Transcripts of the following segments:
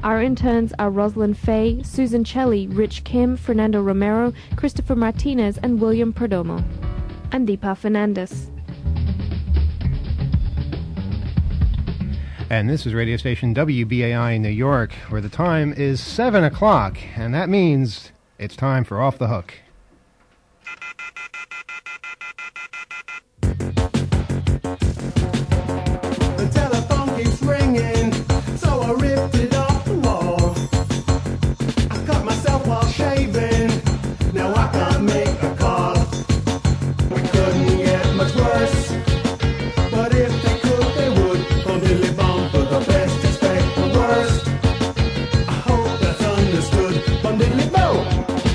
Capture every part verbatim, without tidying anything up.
Our interns are Rosalind Fay, Susan Chelly, Rich Kim, Fernando Romero, Christopher Martinez, and William Perdomo. I'm Deepa Fernandez. And this is radio station W B A I in New York, where the time is seven o'clock, and that means it's time for Off the Hook. The telephone keeps ringing, so I ripped it off the wall. I cut myself while shaving, now I can't make a call. We couldn't get much worse, but if they could, they would. Bum diddly bum, for the best expect the worst. I hope that's understood. Bum diddly bum.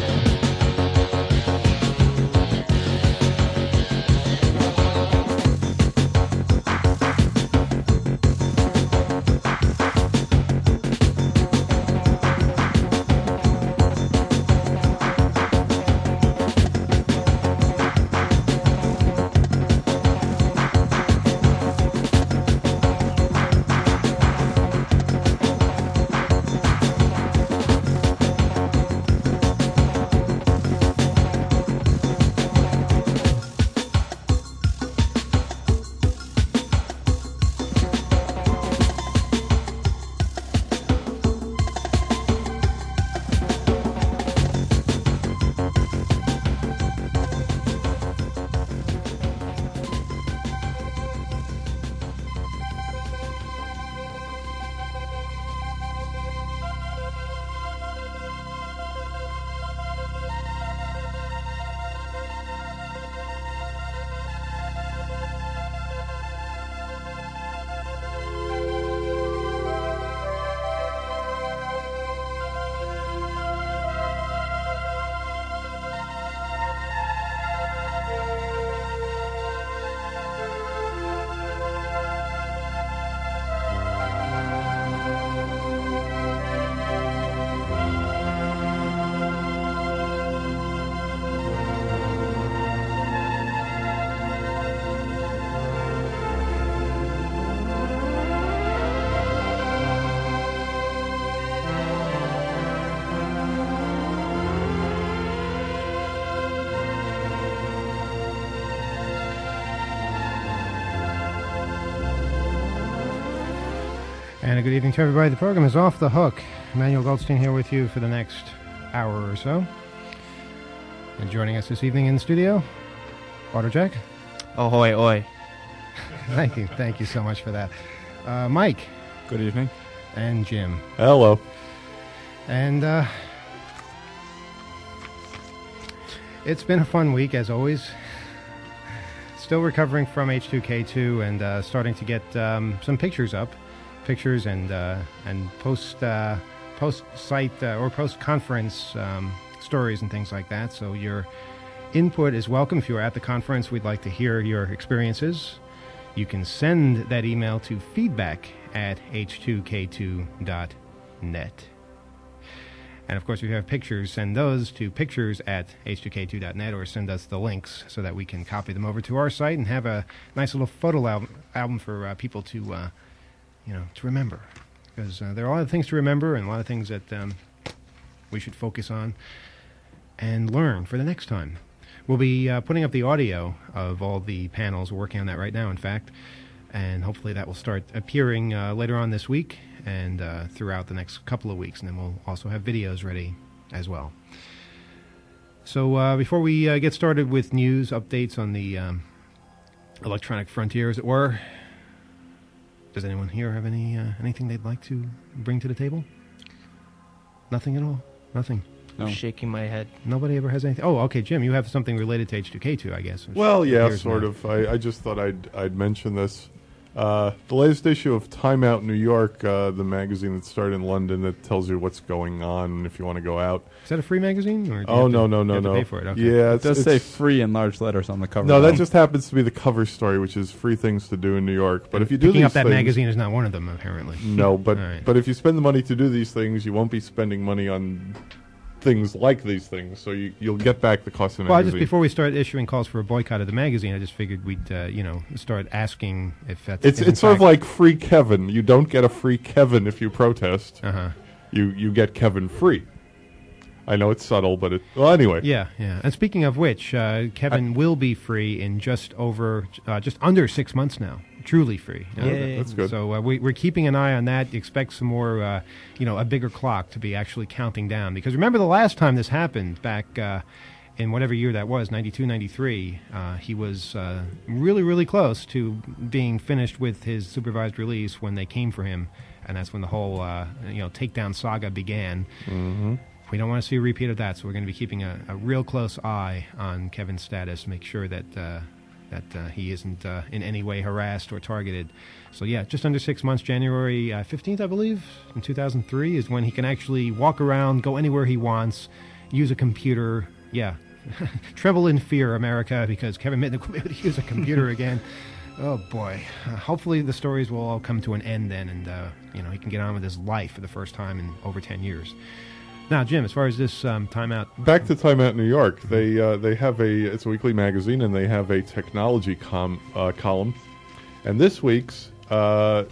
And a good evening to everybody. The program is Off the Hook. Emmanuel Goldstein here with you for the next hour or so. And joining us this evening in the studio, Waterjack. Ahoy, oi. Thank you. Thank you so much for that. Uh, Mike. Good evening. And Jim. Hello. And uh, it's been a fun week, as always. Still recovering from H two K two and uh, starting to get um, some pictures up. Pictures and uh, and post uh, post site uh, or post conference um, stories and things like that. So your input is welcome. If you are at the conference, we'd like to hear your experiences. You can send that email to feedback at h two k two dot net. And of course, if you have pictures, send those to pictures at h two k two dot net or send us the links so that we can copy them over to our site and have a nice little photo album, album for uh, people to. Uh, You know, to remember, because uh, there are a lot of things to remember and a lot of things that um, we should focus on and learn for the next time. We'll be uh, putting up the audio of all the panels. We're working on that right now, in fact, and hopefully that will start appearing uh, later on this week and uh, throughout the next couple of weeks, and then we'll also have videos ready as well. So uh, before we uh, get started with news, updates on the um, electronic frontier, as it were, does anyone here have any uh, anything they'd like to bring to the table? Nothing at all? Nothing? No. I'm shaking my head. Nobody ever has anything? Oh, okay, Jim, you have something related to H two K two, I guess. Well, yeah, sort of. I, I just thought I'd, I'd mention this. Uh, the latest issue of Time Out New York, uh, the magazine that started in London that tells you what's going on if you want to go out. Is that a free magazine? Or do oh, you no, to, no, no, you have no. to pay for it? Okay. Yeah, it does it's, say free in large letters on the cover. No, that just happens to be the cover story, which is free things to do in New York. But and if you do picking these up that things, magazine is not one of them, apparently. No, but right. but if you spend the money to do these things, you won't be spending money on things like these things, so you, you'll get back the cost of the well, magazine. Just before we start issuing calls for a boycott of the magazine, I just figured we'd, uh, you know, start asking if that's... It's it's sort of like free Kevin. You don't get a free Kevin if you protest. Uh-huh. you you get Kevin free. I know it's subtle, but it well anyway. Yeah, yeah. And speaking of which, uh, Kevin I, will be free in just over, uh, just under six months now. Truly free. You know? Yeah, that's good. So uh, we, we're keeping an eye on that. Expect some more, uh, you know, a bigger clock to be actually counting down. Because remember the last time this happened, back uh, in whatever year that was, ninety-two, ninety-three, uh, he was uh, really, really close to being finished with his supervised release when they came for him. And that's when the whole, uh, you know, takedown saga began. Mm-hmm. We don't want to see a repeat of that, so we're going to be keeping a, a real close eye on Kevin's status, make sure that uh, that uh, he isn't uh, in any way harassed or targeted. So yeah, just under six months, January uh, fifteenth, I believe, in two thousand three, is when he can actually walk around, go anywhere he wants, use a computer. Yeah, tremble in fear, America, because Kevin Mitnick will be able to use a computer again. Oh boy! Uh, hopefully the stories will all come to an end then, and uh, you know he can get on with his life for the first time in over ten years. Now, Jim, as far as this um, timeout, back to Time Out New York, they uh, they have a it's a weekly magazine, and they have a technology com, uh, column, and this week's uh,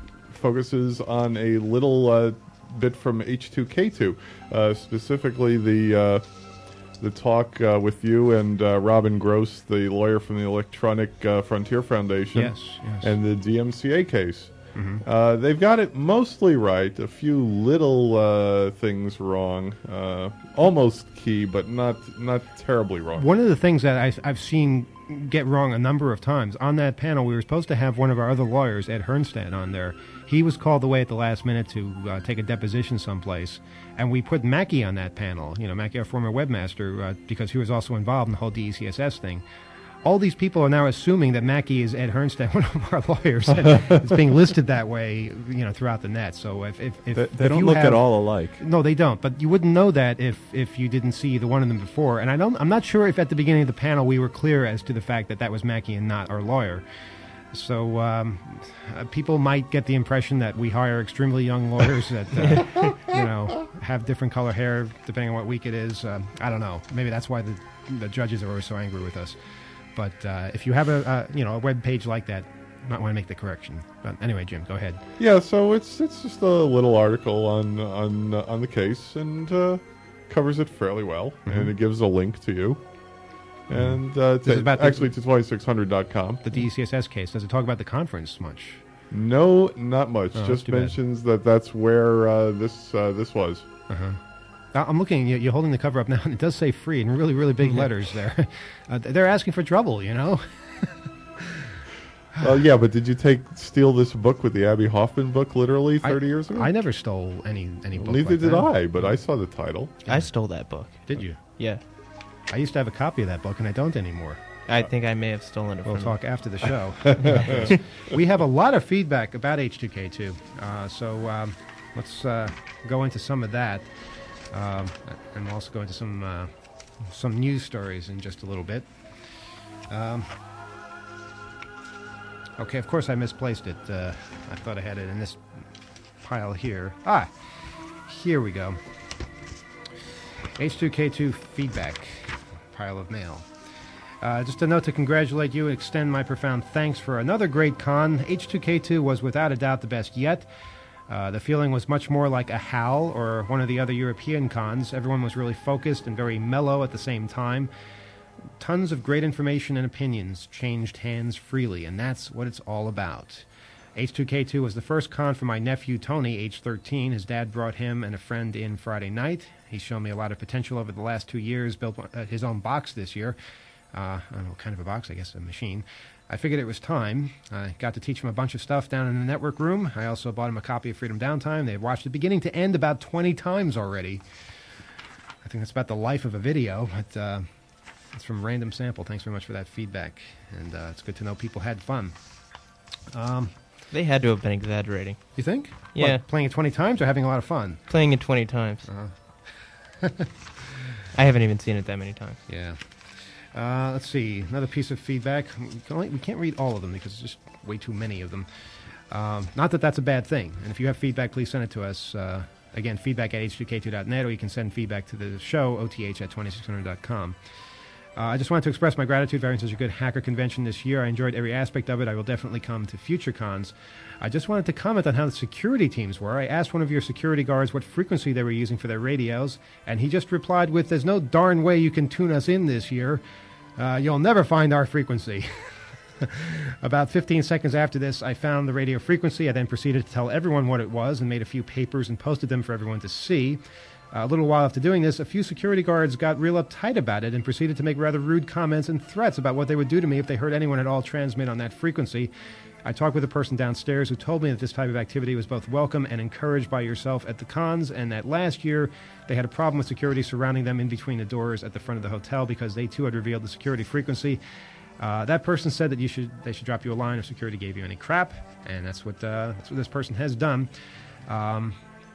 focuses on a little uh, bit from H two K two, uh, specifically the uh, the talk uh, with you and uh, Robin Gross, the lawyer from the Electronic uh, Frontier Foundation, yes, yes. and the D M C A case. Mm-hmm. Uh, they've got it mostly right. A few little uh, things wrong, uh, almost key, but not not terribly wrong. One of the things that I, I've seen get wrong a number of times on that panel, we were supposed to have one of our other lawyers, Ed Hernstad, on there. He was called away at the last minute to uh, take a deposition someplace, and we put Mackie on that panel. You know, Mackie, our former webmaster, uh, because he was also involved in the whole D E C S S thing. All these people are now assuming that Mackie is Ed Hernstad, one of our lawyers. It's being listed that way, you know, throughout the net. So if if, if they, they if don't you look have, at all alike. No, they don't. But you wouldn't know that if if you didn't see either one of them before. And I don't. I'm not sure if at the beginning of the panel we were clear as to the fact that that was Mackie and not our lawyer. So um, uh, people might get the impression that we hire extremely young lawyers that uh, you know have different color hair depending on what week it is. Um, I don't know. Maybe that's why the the judges are always so angry with us. But uh, if you have a uh, you know a web page like that, you might want to make the correction. But anyway, Jim, go ahead. Yeah, so it's it's just a little article on on uh, on the case, and uh, covers it fairly well, mm-hmm. and it gives a link to you, mm-hmm. and uh, to, about actually the, to twenty-six hundred dot com. The D E C S S case. Does it talk about the conference much? No, not much. Oh, just mentions that that's where uh, this uh, this was. Uh-huh. I'm looking, you're holding the cover up now, and it does say free in really, really big letters there. Uh, they're asking for trouble, you know? Well, yeah, but did you take steal this book with the Abby Hoffman book literally thirty I, years ago? I never stole any, any book well, Neither like did that. I, but I saw the title. I stole that book. Did you? Yeah. I used to have a copy of that book, and I don't anymore. I think I may have stolen it We'll from talk them. after the show. We have a lot of feedback about H two K two, uh, so um, let's uh, go into some of that. Um, and we'll also go into some uh, some news stories in just a little bit. Um, okay, of course I misplaced it. Uh, I thought I had it in this pile here. Ah, here we go. H two K two feedback, pile of mail. Uh, just a note to congratulate you and extend my profound thanks for another great con. H two K two was without a doubt the best yet. Uh, the feeling was much more like a H A L or one of the other European cons. Everyone was really focused and very mellow at the same time. Tons of great information and opinions changed hands freely, and that's what it's all about. H two K two was the first con for my nephew Tony, age thirteen. His dad brought him and a friend in Friday night. He's shown me a lot of potential over the last two years, built uh, his own box this year. Uh, I don't know what kind of a box, I guess a machine. I figured it was time. I got to teach him a bunch of stuff down in the network room. I also bought him a copy of Freedom Downtime. They've watched it beginning to end about twenty times already. I think that's about the life of a video, but uh, it's from Random Sample. Thanks very much for that feedback. And uh, it's good to know people had fun. Um, They had to have been exaggerating. you think? Yeah. What, playing it twenty times or having a lot of fun? Playing it twenty times. Uh-huh. I haven't even seen it that many times. Yeah. Uh, let's see. Another piece of feedback. We, can only, we can't read all of them because there's just way too many of them. Um, not that that's a bad thing. And if you have feedback, please send it to us. Uh, again, feedback at h two k two dot net, or you can send feedback to the show, O T H at twenty-six hundred dot com. Uh, I just wanted to express my gratitude for having such a good hacker convention this year. I enjoyed every aspect of it. I will definitely come to future cons. I just wanted to comment on how the security teams were. I asked one of your security guards what frequency they were using for their radios, and he just replied with, "There's no darn way you can tune us in this year. Uh, you'll never find our frequency." About fifteen seconds after this, I found the radio frequency. I then proceeded to tell everyone what it was and made a few papers and posted them for everyone to see. Uh, a little while after doing this, a few security guards got real uptight about it and proceeded to make rather rude comments and threats about what they would do to me if they heard anyone at all transmit on that frequency. I talked with a person downstairs who told me that this type of activity was both welcome and encouraged by yourself at the cons, and that last year they had a problem with security surrounding them in between the doors at the front of the hotel because they too had revealed the security frequency. Uh, that person said that you should they should drop you a line if security gave you any crap, and that's what uh, that's what this person has done. Um,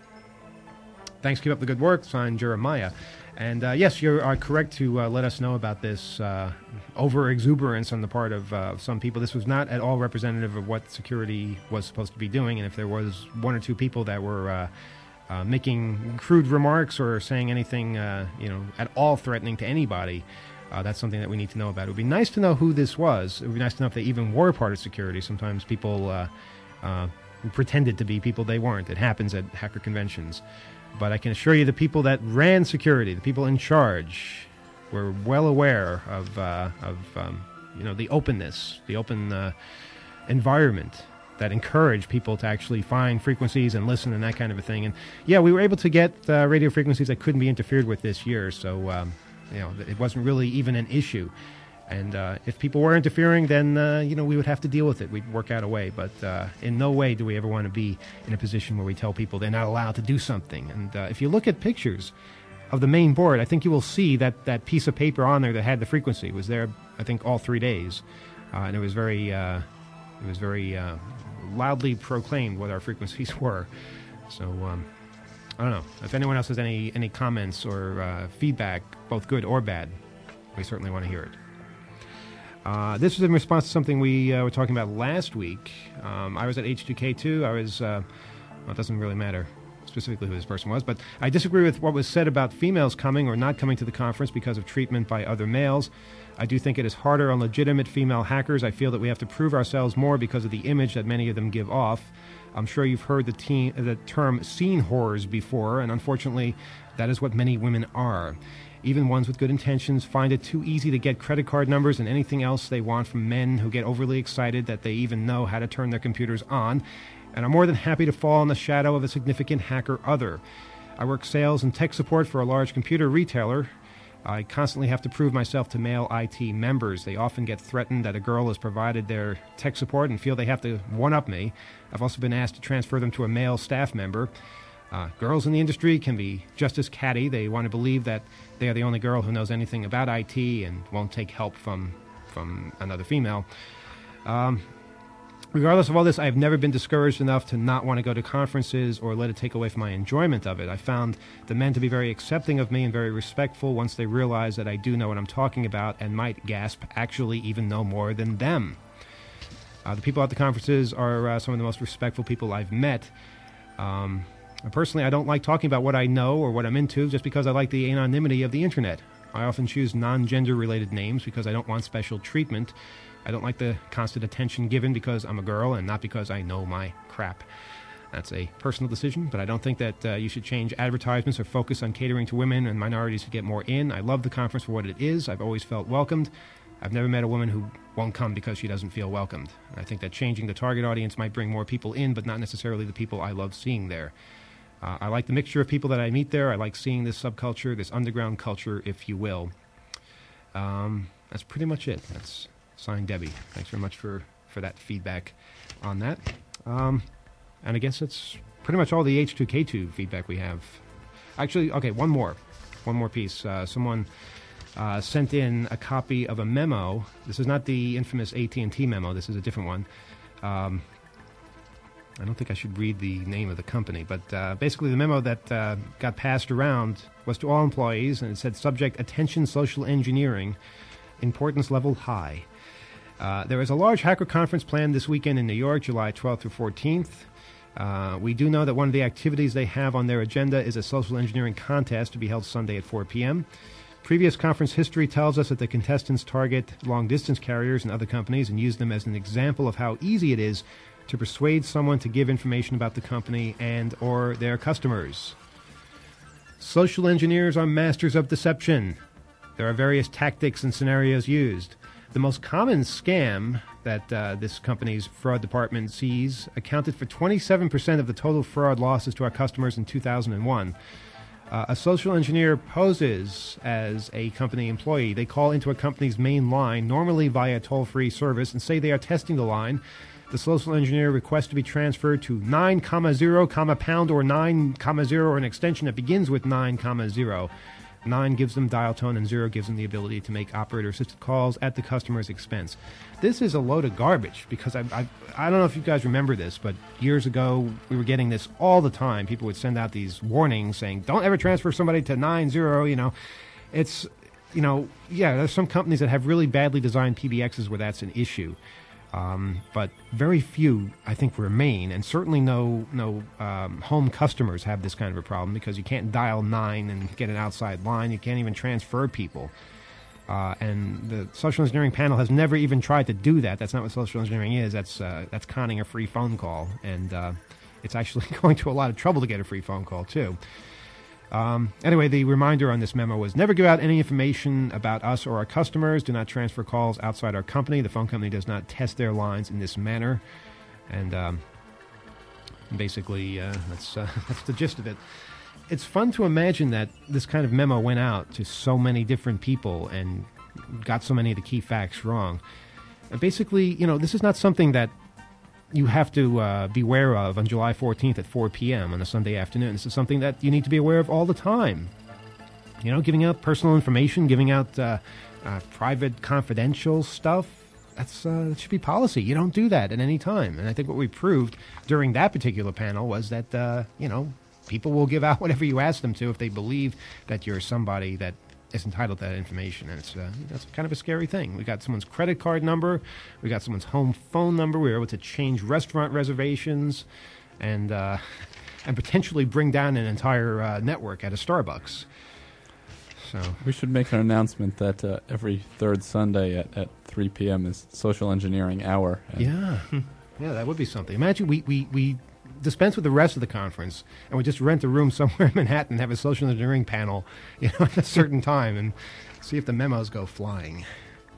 thanks, keep up the good work. Signed, Jeremiah. And uh, yes, you are correct to uh, let us know about this uh, over-exuberance on the part of uh, some people. This was not at all representative of what security was supposed to be doing, and if there was one or two people that were uh, uh, making crude remarks or saying anything, uh, you know, at all threatening to anybody, Uh, that's something that we need to know about. It would be nice to know who this was. It would be nice to know if they even were part of security. Sometimes people uh, uh, pretended to be people they weren't. It happens at hacker conventions. But I can assure you the people that ran security, the people in charge, were well aware of, uh, of um, you know, the openness, the open uh, environment that encouraged people to actually find frequencies and listen and that kind of a thing. And, yeah, we were able to get uh, radio frequencies that couldn't be interfered with this year, so... Um, You know, it wasn't really even an issue. And uh, if people were interfering, then, uh, you know, we would have to deal with it. We'd work out a way. But uh, in no way do we ever want to be in a position where we tell people they're not allowed to do something. And uh, if you look at pictures of the main board, I think you will see that that piece of paper on there that had the frequency was there, I think, all three days. Uh, and it was very, uh, it was very uh, loudly proclaimed what our frequencies were. So... Um, I don't know. If anyone else has any, any comments or uh, feedback, both good or bad, we certainly want to hear it. Uh, this was in response to something we uh, were talking about last week. Um, I was at H two K two. I was, uh, well, it doesn't really matter specifically who this person was, but I disagree with what was said about females coming or not coming to the conference because of treatment by other males. I do think it is harder on legitimate female hackers. I feel that we have to prove ourselves more because of the image that many of them give off. I'm sure you've heard the, teen, the term scene whores before, and unfortunately, that is what many women are. Even ones with good intentions find it too easy to get credit card numbers and anything else they want from men who get overly excited that they even know how to turn their computers on, and are more than happy to fall in the shadow of a significant hacker other. I work sales and tech support for a large computer retailer. I constantly have to prove myself to male I T members. They often get threatened that a girl has provided their tech support and feel they have to one-up me. I've also been asked to transfer them to a male staff member. Uh, girls in the industry can be just as catty. They want to believe that they are the only girl who knows anything about I T and won't take help from, from another female. Um, regardless of all this, I have never been discouraged enough to not want to go to conferences or let it take away from my enjoyment of it. I found the men to be very accepting of me and very respectful once they realize that I do know what I'm talking about and might gasp, actually even know more than them. Uh, the people at the conferences are uh, some of the most respectful people I've met. Um, personally, I don't like talking about what I know or what I'm into just because I like the anonymity of the internet. I often choose non-gender related names because I don't want special treatment. I don't like the constant attention given because I'm a girl and not because I know my crap. That's a personal decision, but I don't think that uh, you should change advertisements or focus on catering to women and minorities to get more in. I love the conference for what it is. I've always felt welcomed. I've never met a woman who won't come because she doesn't feel welcomed. I think that changing the target audience might bring more people in, but not necessarily the people I love seeing there. Uh, I like the mixture of people that I meet there. I like seeing this subculture, this underground culture, if you will. Um, that's pretty much it. That's signed, Debbie. Thanks very much for, for that feedback on that. Um, and I guess that's pretty much all the H two K two feedback we have. Actually, okay, one more. One more piece. Uh, someone uh, sent in a copy of a memo. This is not the infamous A T and T memo. This is a different one. Um, I don't think I should read the name of the company, but uh, basically the memo that uh, got passed around was to all employees, and it said, subject, attention social engineering, importance level high. Uh, there is a large hacker conference planned this weekend in New York, July twelfth through fourteenth. Uh, we do know that one of the activities they have on their agenda is a social engineering contest to be held Sunday at four p.m. Previous conference history tells us that the contestants target long-distance carriers and other companies and use them as an example of how easy it is to persuade someone to give information about the company and or their customers. Social engineers are masters of deception. There are various tactics and scenarios used. The most common scam that uh, this company's fraud department sees accounted for twenty-seven percent of the total fraud losses to our customers in two thousand one. Uh, a social engineer poses as a company employee. They call into a company's main line, normally via toll-free service, and say they are testing the line. The social engineer requests to be transferred to nine comma zero comma pound or nine comma zero or an extension that begins with nine comma zero. nine gives them dial tone and zero gives them the ability to make operator-assisted calls at the customer's expense. This is a load of garbage because I, I, I don't know if you guys remember this, but years ago we were getting this all the time. People would send out these warnings saying, don't ever transfer somebody to nine zero, you know. It's, you know, yeah, there's some companies that have really badly designed P B Xs where that's an issue. Um, but very few, I think, remain, and certainly no no um, home customers have this kind of a problem because you can't dial nine and get an outside line. You can't even transfer people. Uh, and the social engineering panel has never even tried to do that. That's not what social engineering is. That's uh, that's conning a free phone call, and uh, it's actually going to a lot of trouble to get a free phone call, too. Um, anyway, the reminder on this memo was never give out any information about us or our customers. Do not transfer calls outside our company. The phone company does not test their lines in this manner. And um, basically, uh, that's, uh, that's the gist of it. It's fun to imagine that this kind of memo went out to so many different people and got so many of the key facts wrong. And basically, you know, this is not something that you have to uh, beware of on July fourteenth at four p.m. on a Sunday afternoon. This is something that you need to be aware of all the time. You know, giving out personal information, giving out uh, uh, private, confidential stuff, that's uh, that should be policy. You don't do that at any time. And I think what we proved during that particular panel was that, uh, you know, people will give out whatever you ask them to if they believe that you're somebody that is entitled to that information, and it's uh, that's kind of a scary thing. We got someone's credit card number, we got someone's home phone number. We were able to change restaurant reservations, and uh, and potentially bring down an entire uh, network at a Starbucks. So we should make an announcement that uh, every third Sunday at, at three p.m. is Social Engineering Hour. Yeah, yeah, that would be something. Imagine we we we. dispense with the rest of the conference, and we just rent a room somewhere in Manhattan and have a social engineering panel, you know, at a certain time, and see if the memos go flying.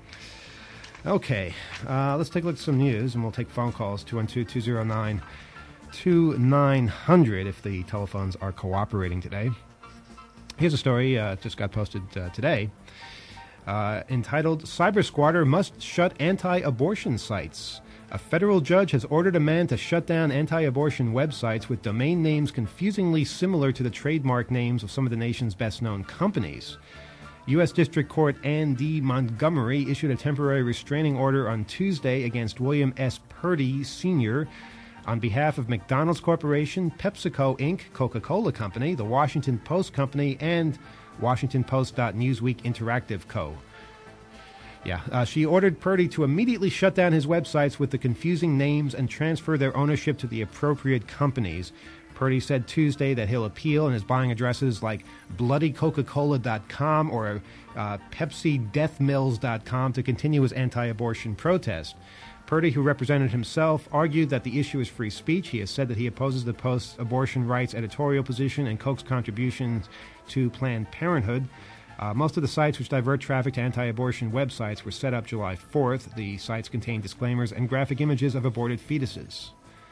Okay, uh, let's take a look at some news, and we'll take phone calls, two one two, two zero nine, two nine zero zero if the telephones are cooperating today. Here's a story uh, just got posted uh, today, uh, entitled, Cyber Squatter Must Shut Anti-Abortion Sites. A federal judge has ordered a man to shut down anti-abortion websites with domain names confusingly similar to the trademark names of some of the nation's best-known companies. U S District Court Ann D. Montgomery issued a temporary restraining order on Tuesday against William S. Purdy, Senior on behalf of McDonald's Corporation, PepsiCo, Incorporated, Coca-Cola Company, the Washington Post Company, and Washington Post.Newsweek Interactive Co. Yeah, uh, she ordered Purdy to immediately shut down his websites with the confusing names and transfer their ownership to the appropriate companies. Purdy said Tuesday that he'll appeal and is buying addresses like bloody coca cola dot com or uh, Pepsi Death Mills dot com to continue his anti-abortion protest. Purdy, who represented himself, argued that the issue is free speech. He has said that he opposes the Post's abortion rights editorial position and Coke's contributions to Planned Parenthood. Uh, most of the sites which divert traffic to anti-abortion websites were set up July fourth. The sites contain disclaimers and graphic images of aborted fetuses.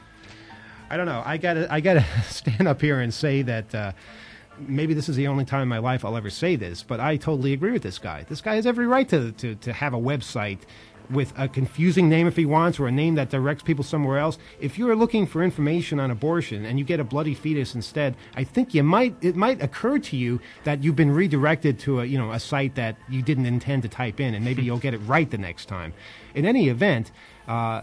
I don't know. I gotta, I gotta stand up here and say that uh, maybe this is the only time in my life I'll ever say this, but I totally agree with this guy. This guy has every right to, to, to have a website with a confusing name if he wants, or a name that directs people somewhere else. If you're looking for information on abortion and you get a bloody fetus instead, I think you might it might occur to you that you've been redirected to a you know a site that you didn't intend to type in, and maybe you'll get it right the next time. In any event, uh,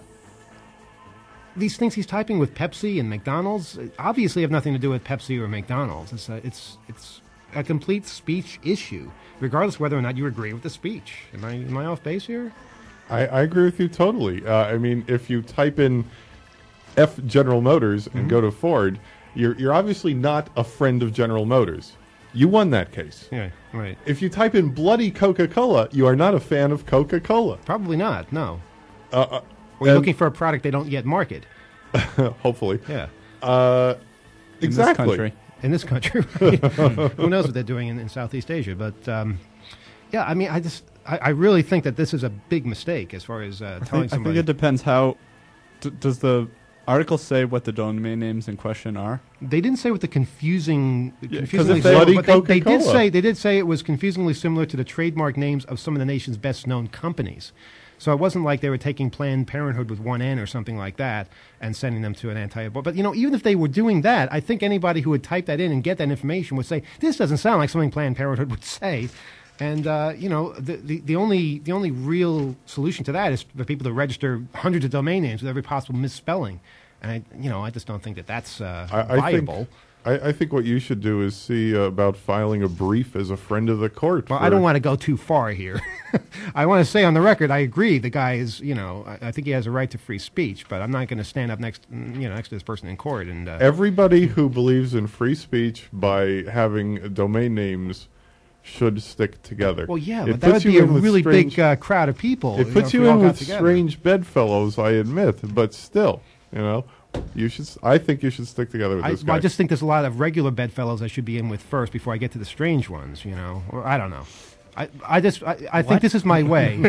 these things he's typing with Pepsi and McDonald's obviously have nothing to do with Pepsi or McDonald's. It's a, it's it's a complete speech issue, regardless of whether or not you agree with the speech. Am I am I off base here? I, I agree with you totally. Uh, I mean, if you type in F General Motors and mm-hmm. go to Ford, you're you're obviously not a friend of General Motors. You won that case. Yeah, right. If you type in bloody Coca-Cola, you are not a fan of Coca-Cola. Probably not. No. Uh, uh, We're and- looking for a product they don't yet market. hopefully. Yeah. Uh, In exactly. this country. In this country, who knows what they're doing in, in Southeast Asia? But um, yeah, I mean, I just, I, I really think that this is a big mistake as far as uh, I telling think, I somebody. think it depends how. D- does the article say what the domain names in question are? They didn't say what the confusing, 'cause confusingly if they- similar, Bloody but they, they did Coca-Cola. say they did say it was confusingly similar to the trademark names of some of the nation's best-known companies. So it wasn't like they were taking Planned Parenthood with one N or something like that and sending them to an anti-abortion. But you know, even if they were doing that, I think anybody who would type that in and get that information would say this doesn't sound like something Planned Parenthood would say. And uh, you know, the, the the only the only real solution to that is for people to register hundreds of domain names with every possible misspelling. And I, you know, I just don't think that that's uh, I, I viable. think I, I think what you should do is see uh, about filing a brief as a friend of the court. Well, for- I don't want to go too far here. I want to say on the record, I agree. The guy is, you know, I, I think he has a right to free speech, but I'm not going to stand up next, mm, you know, next to this person in court and. Uh, Everybody who believes in free speech by having domain names should stick together. well, yeah, It but that would puts be you a in with really strange- big uh, crowd of people. It know, puts if you we all in got with together. strange bedfellows, I admit, but still, you know, you should. s- I think you should stick together with I, this well, guy. I just think there's a lot of regular bedfellows I should be in with first before I get to the strange ones, you know. Or I don't know. I, I just, I, I think this is my way.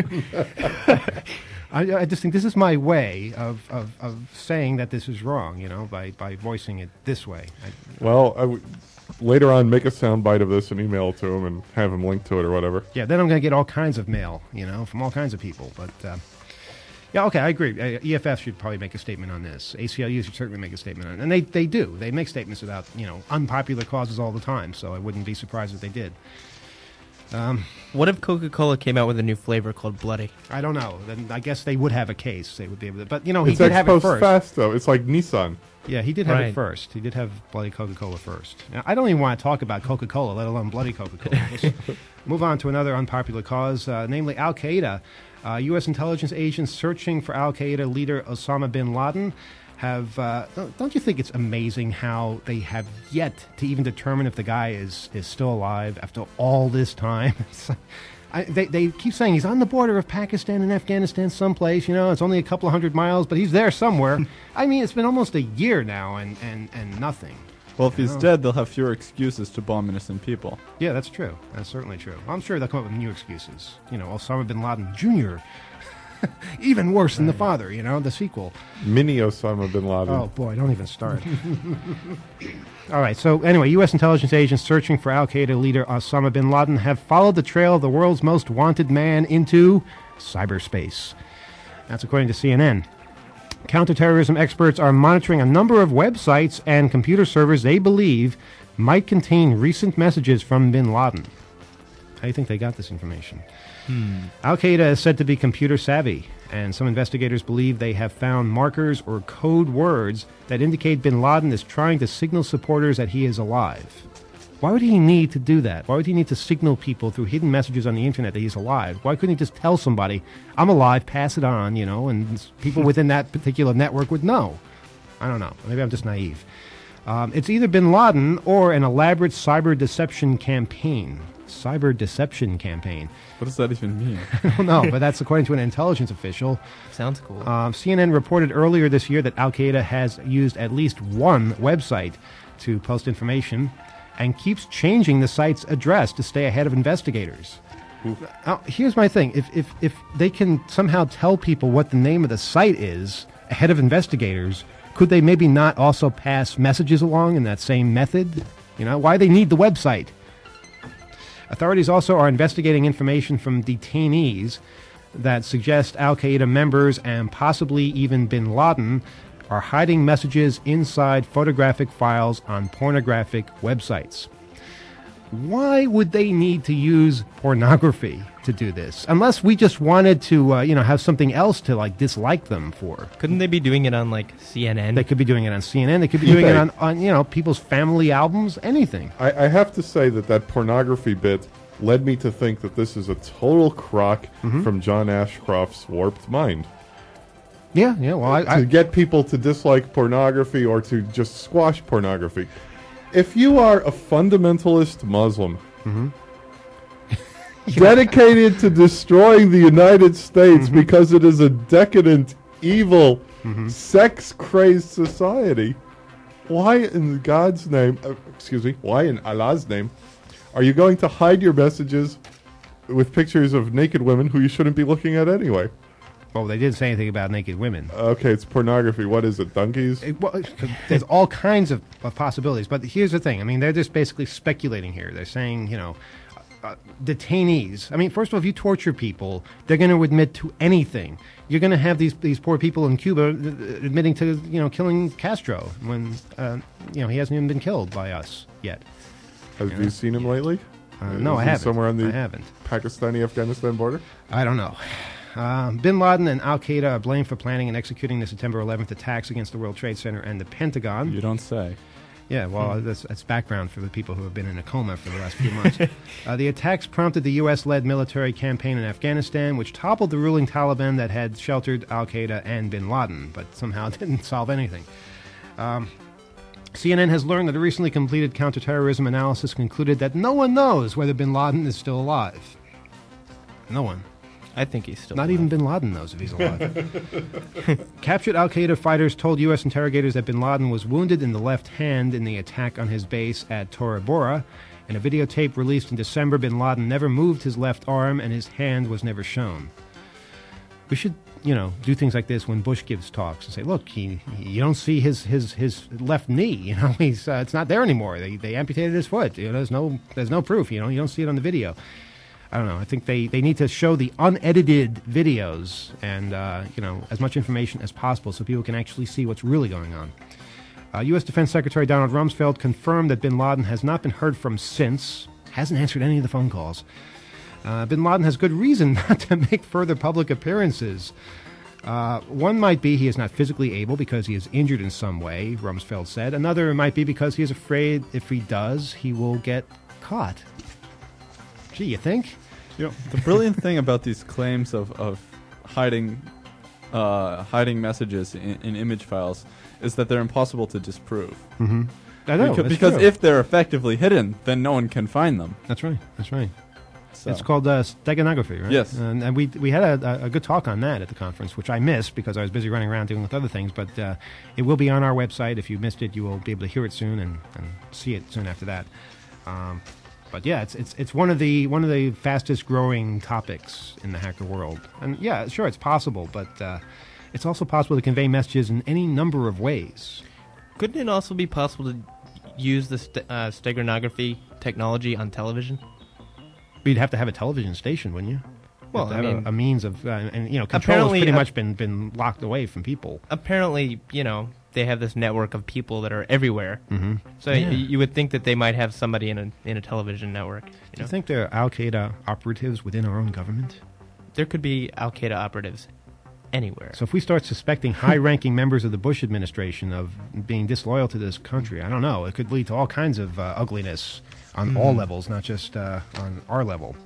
I, I just think this is my way of, of, of saying that this is wrong, you know, by, by voicing it this way. I, well, I w- later on, make a soundbite of this and email it to him and have him link to it or whatever. Yeah, then I'm going to get all kinds of mail, you know, from all kinds of people. But uh, yeah, okay, I agree. Uh, E F F should probably make a statement on this. A C L U should certainly make a statement on it, and they they do. They make statements about you know unpopular causes all the time. So I wouldn't be surprised if they did. Um, What if Coca-Cola came out with a new flavor called Bloody? I don't know. Then I guess they would have a case. They would be able to. But you know, he It's did ex have it post first. facto. It's like Nissan. Yeah, he did have it Right. first. He did have bloody Coca-Cola first. Now, I don't even want to talk about Coca-Cola, let alone bloody Coca-Cola. Let's move on to another unpopular cause, uh, namely Al-Qaeda. Uh, U S intelligence agents searching for Al-Qaeda leader Osama bin Laden have... Uh, don't- don't you think it's amazing how they have yet to even determine if the guy is, is still alive after all this time? It's like- I, they, they keep saying he's on the border of Pakistan and Afghanistan someplace, you know, it's only a couple of hundred miles, but he's there somewhere. I mean, it's been almost a year now and, and, and nothing. Well, if he's know. dead, they'll have fewer excuses to bomb innocent people. Yeah, that's true. That's certainly true. I'm sure they'll come up with new excuses. You know, Osama bin Laden Junior Even worse than the father, you know, the sequel. Mini Osama bin Laden. Oh, boy, don't even start. All right, so anyway, U S intelligence agents searching for Al-Qaeda leader Osama bin Laden have followed the trail of the world's most wanted man into cyberspace. That's according to C N N. Counterterrorism experts are monitoring a number of websites and computer servers they believe might contain recent messages from bin Laden. How do you think they got this information? Al-Qaeda is said to be computer savvy, and some investigators believe they have found markers or code words that indicate bin Laden is trying to signal supporters that he is alive. Why would he need to do that? Why would he need to signal people through hidden messages on the internet that he's alive? Why couldn't he just tell somebody, I'm alive, pass it on, you know, and s- people within that particular network would know? I don't know. Maybe I'm just naive. Um, it's either bin Laden or an elaborate cyber deception campaign. Cyber deception campaign. What does that even mean? I don't know, but that's according to an intelligence official. Sounds cool. Um, C N N reported earlier this year that Al-Qaeda has used at least one website to post information and keeps changing the site's address to stay ahead of investigators. Now, here's my thing. If, if, if they can somehow tell people what the name of the site is ahead of investigators, could they maybe not also pass messages along in that same method? You know, why they need the website? Authorities also are investigating information from detainees that suggest Al-Qaeda members and possibly even bin Laden are hiding messages inside photographic files on pornographic websites. Why would they need to use pornography to do this? Unless we just wanted to, uh, you know, have something else to, like, dislike them for. Couldn't they be doing it on, like, C N N? They could be doing it on C N N. They could be doing it eBay. on, on, you know, people's family albums, anything. I, I have to say that that pornography bit led me to think that this is a total crock Mm-hmm. from John Ashcroft's warped mind. Yeah, yeah, well, I... to I get people to dislike pornography or to just squash pornography. if you are a fundamentalist Muslim dedicated to destroying the United States because it is a decadent, evil, sex-crazed society, why in God's name, uh, excuse me, why in Allah's name, are you going to hide your messages with pictures of naked women who you shouldn't be looking at anyway? Well, they didn't say anything about naked women. Okay, it's pornography. What is it, donkeys? It, well, there's all kinds of, of possibilities, but here's the thing. I mean, they're just basically speculating here. They're saying, you know, uh, detainees. I mean, first of all, if you torture people, they're going to admit to anything. You're going to have these these poor people in Cuba uh, admitting to, you know, killing Castro when, uh, you know, he hasn't even been killed by us yet. Have you seen him lately? Uh, no, Is I he haven't. Somewhere on the I haven't. Pakistani-Afghanistan border? I don't know. Uh, Bin Laden and Al-Qaeda are blamed for planning and executing the September eleventh attacks against the World Trade Center and the Pentagon. You don't say. Yeah, well, that's, that's background for the people who have been in a coma for the last few months. uh, the attacks prompted the U S-led military campaign in Afghanistan, which toppled the ruling Taliban that had sheltered Al-Qaeda and Bin Laden, but somehow didn't solve anything. Um, C N N has learned that a recently completed counterterrorism analysis concluded that no one knows whether Bin Laden is still alive. No one. I think he's still Not alive. even Bin Laden knows if he's alive. Captured Al-Qaeda fighters told U S interrogators that Bin Laden was wounded in the left hand in the attack on his base at Tora Bora. In a videotape released in December, Bin Laden never moved his left arm and his hand was never shown. We should, you know, do things like this when Bush gives talks and say, look, he, you don't see his, his, his left knee. You know, he's uh, it's not there anymore. They, they amputated his foot. You know, there's no there's no proof. You know, you don't see it on the video. I don't know. I think they, they need to show the unedited videos and, uh, you know, as much information as possible so people can actually see what's really going on. Uh, U S Defense Secretary Donald Rumsfeld confirmed that Bin Laden has not been heard from since, hasn't answered any of the phone calls. Uh, Bin Laden has good reason not to make further public appearances. Uh, one might be he is not physically able because he is injured in some way, Rumsfeld said. Another might be because he is afraid if he does, he will get caught. Gee, you think? You know, the brilliant thing about these claims of, of hiding uh, hiding messages in, in image files is that they're impossible to disprove. Mm-hmm. I know, Beca- that's because true. if they're effectively hidden, then no one can find them. That's right. That's right. So. It's called uh, steganography, right? Yes. And, and we we had a, a good talk on that at the conference, which I missed because I was busy running around dealing with other things. But uh, it will be on our website. If you missed it, you will be able to hear it soon and, and see it soon after that. Um, but yeah, it's it's it's one of the one of the fastest growing topics in the hacker world. And yeah, sure, it's possible, but uh, it's also possible to convey messages in any number of ways. Couldn't it also be possible to use the st- uh, steganography technology on television? You'd have to have a television station, wouldn't you? Well, You'd have I to have mean- a, a means of, uh, and you know, control has Apparently, pretty uh, much been been locked away from people. Apparently, you know, they have this network of people that are everywhere. Mm-hmm. So Yeah. y- you would think that they might have somebody in a in a television network. You Do know? you think there are Al Qaeda operatives within our own government? There could be Al Qaeda operatives anywhere. So if we start suspecting high-ranking members of the Bush administration of being disloyal to this country, I don't know. It could lead to all kinds of uh, ugliness on all levels, not just uh, on our level.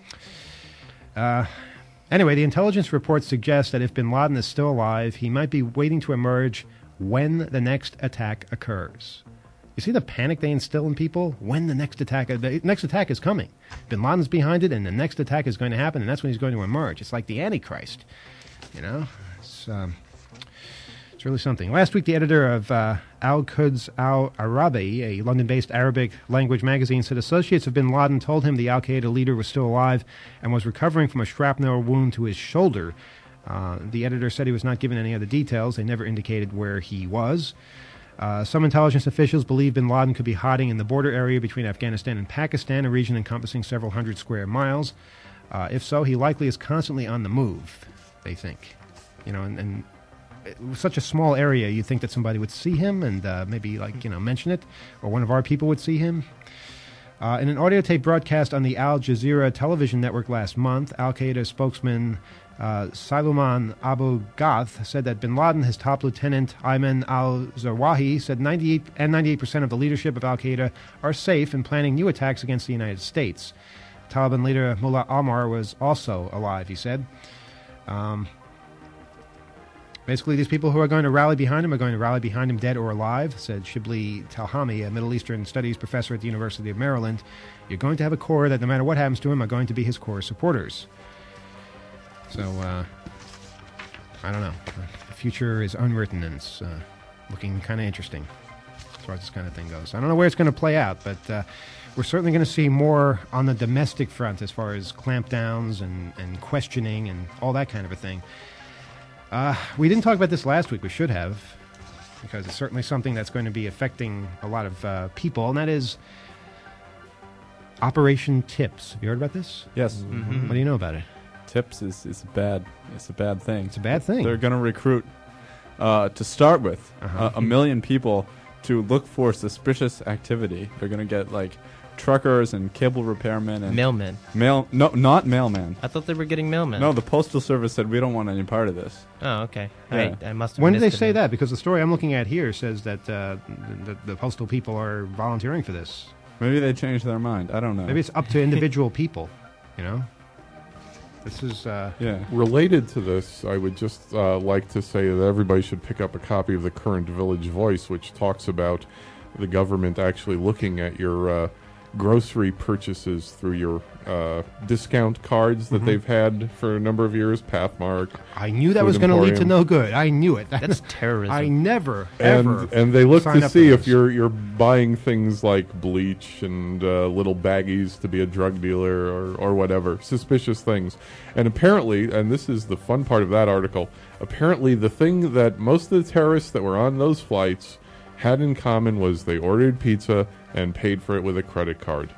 Uh, anyway, the intelligence reports suggest that if Bin Laden is still alive, he might be waiting to emerge when the next attack occurs. You see the panic they instill in people? When the next attack, the next attack is coming. Bin Laden's behind it, and the next attack is going to happen, and that's when he's going to emerge. It's like the Antichrist, you know? It's, um, it's really something. Last week, the editor of uh, Al-Quds Al-Arabi, a London-based Arabic language magazine, said associates of Bin Laden told him the Al-Qaeda leader was still alive and was recovering from a shrapnel wound to his shoulder. Uh, the editor said he was not given any other details. They never indicated where he was. Uh, some intelligence officials believe Bin Laden could be hiding in the border area between Afghanistan and Pakistan, a region encompassing several hundred square miles. Uh, if so, he likely is constantly on the move, they think. You know, and, and it was such a small area, you'd think that somebody would see him and uh, maybe, like, you know, mention it, or one of our people would see him. Uh, in an audio tape broadcast on the Al Jazeera television network last month, Al-Qaeda spokesman uh, Sulaiman Abu Ghath said that Bin Laden, his top lieutenant Ayman al-Zawahiri, said ninety-eight and ninety-eight percent of the leadership of Al-Qaeda are safe and planning new attacks against the United States. Taliban leader Mullah Omar was also alive, he said. Um... Basically, these people who are going to rally behind him are going to rally behind him dead or alive, said Shibli Talhami, a Middle Eastern Studies professor at the University of Maryland. You're going to have a core that, no matter what happens to him, are going to be his core supporters. So, uh, I don't know. The future is unwritten, and it's uh, looking kind of interesting as far as this kind of thing goes. I don't know where it's going to play out, but uh, we're certainly going to see more on the domestic front as far as clampdowns and, and questioning and all that kind of a thing. Uh, we didn't talk about this last week. We should have, because it's certainly something that's going to be affecting a lot of uh, people, and that is Operation Tips. Have you heard about this? Yes. Mm-hmm. What do you know about it? Tips is, is bad. It's a bad thing. It's a bad thing. They're going to recruit, uh, to start with, Uh-huh. a, a million people to look for suspicious activity. They're going to get like truckers and cable repairmen and Mailmen. mail. No, not mailmen. I thought they were getting mailmen. No, the postal service said we don't want any part of this. Oh, okay. Yeah. I, I must have When did they missed it say then. that? Because the story I'm looking at here says that uh, the, the postal people are volunteering for this. Maybe they changed their mind. I don't know. Maybe it's up to individual people, you know? This is... Uh, yeah. Related to this, I would just uh, like to say that everybody should pick up a copy of the current Village Voice, which talks about the government actually looking at your uh, grocery purchases through your uh, discount cards that Mhm. they've had for a number of years, Pathmark. I knew that Food was going to lead to Emporium. no good. I knew it. That's terrorism. I never, ever... And and they look sign to up see for if this. you're you're buying things like bleach and uh, little baggies to be a drug dealer or, or whatever, suspicious things. And apparently, and this is the fun part of that article, apparently the thing that most of the terrorists that were on those flights had in common was they ordered pizza and paid for it with a credit card.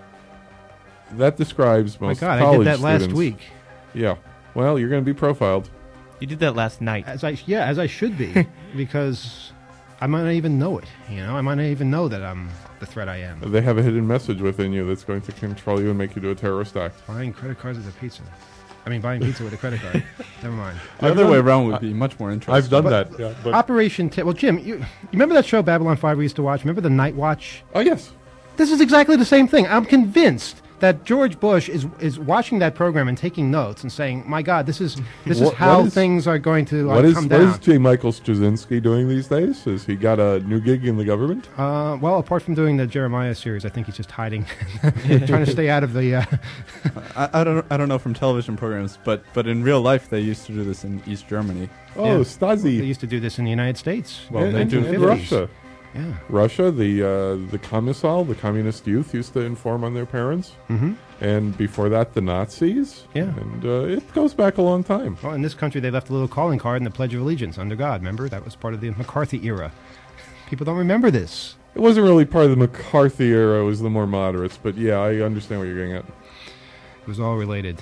That describes My most God, I college did that last students. week. Yeah. Well, you're going to be profiled. You did that last night. As I, yeah, as I should be, because I might not even know it, you know? I might not even know that I'm the threat I am. They have a hidden message within you that's going to control you and make you do a terrorist act. Buying credit cards with a pizza. I mean, buying pizza with a credit card. Never mind. The I've other done- way around would be much more interesting. I've done But- that. Yeah, but Operation Tip. Well, Jim, you, you remember that show Babylon five we used to watch? Remember the Night Watch? oh yes. This is exactly the same thing. I'm convinced that George Bush is is watching that program and taking notes and saying, "My God, this is this is What- how what is- things are going to like, What is come what down." is J. Michael Straczynski doing these days? Has he got a new gig in the government? Uh, well, apart from doing the Jeremiah series, I think he's just hiding, trying to stay out of the. Uh, I, I don't. I don't know from television programs, but but in real life they used to do this in East Germany. Oh, Yeah. Stasi. they used to do this in the United States. Well, and, they and- do and in Russia. Yeah. Russia, the uh, the Commissal, the communist youth, used to inform on their parents, Mm-hmm. and before that, the Nazis. Yeah. and uh, it goes back a long time. Well, in this country, they left a little calling card in the Pledge of Allegiance under God. Remember, that was part of the McCarthy era. People don't remember this. It wasn't really part of the McCarthy era; it was the more moderates. But yeah, I understand what you're getting at. It was all related.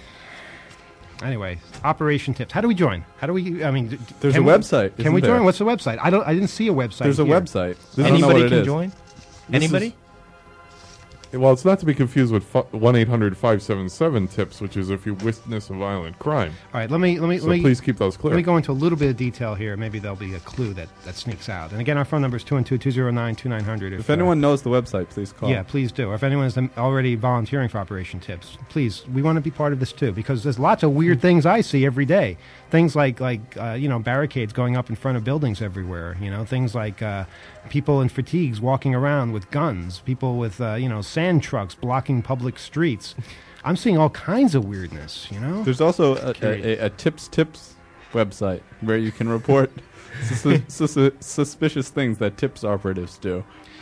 Anyway, Operation Tips. How do we join? How do we? I mean, d- There's can a we- website, Can isn't we there? join? What's the website? I don't. I didn't see a website. There's a here. website. I don't know Anybody what it can is. join? This Anybody? is- Well, it's not to be confused with one eight hundred five seven seven tips, which is if you witness a violent crime. All right. Let me. Let me. So let me please keep those clear. Let me go into a little bit of detail here. Maybe there'll be a clue that, that sneaks out. And again, our phone number is two one two, two zero nine, two nine zero zero. If anyone knows the website, please call. Yeah, please do. Or if anyone is um, already volunteering for Operation Tips, please, we want to be part of this too, because there's lots of weird things I see every day. Things like, like uh, you know, barricades going up in front of buildings everywhere. You know, things like uh, people in fatigues walking around with guns, people with, uh, you know, sand trucks blocking public streets. I'm seeing all kinds of weirdness, you know? There's also a, Okay. a, a, a tips tips website where you can report sus- sus- suspicious things that tips operatives do.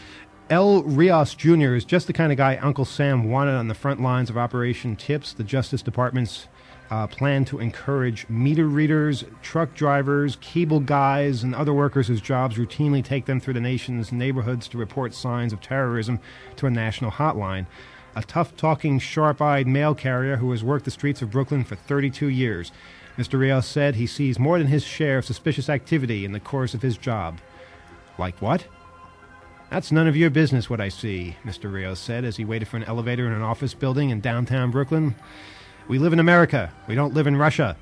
El Rios Junior is just the kind of guy Uncle Sam wanted on the front lines of Operation Tips, the Justice Department's uh, plan to encourage meter readers, truck drivers, cable guys, and other workers whose jobs routinely take them through the nation's neighborhoods to report signs of terrorism to a national hotline. A tough-talking, sharp-eyed mail carrier who has worked the streets of Brooklyn for thirty-two years. Mister Rios said he sees more than his share of suspicious activity in the course of his job. Like what? That's none of your business what I see, Mister Rios said as he waited for an elevator in an office building in downtown Brooklyn. We live in America. We don't live in Russia.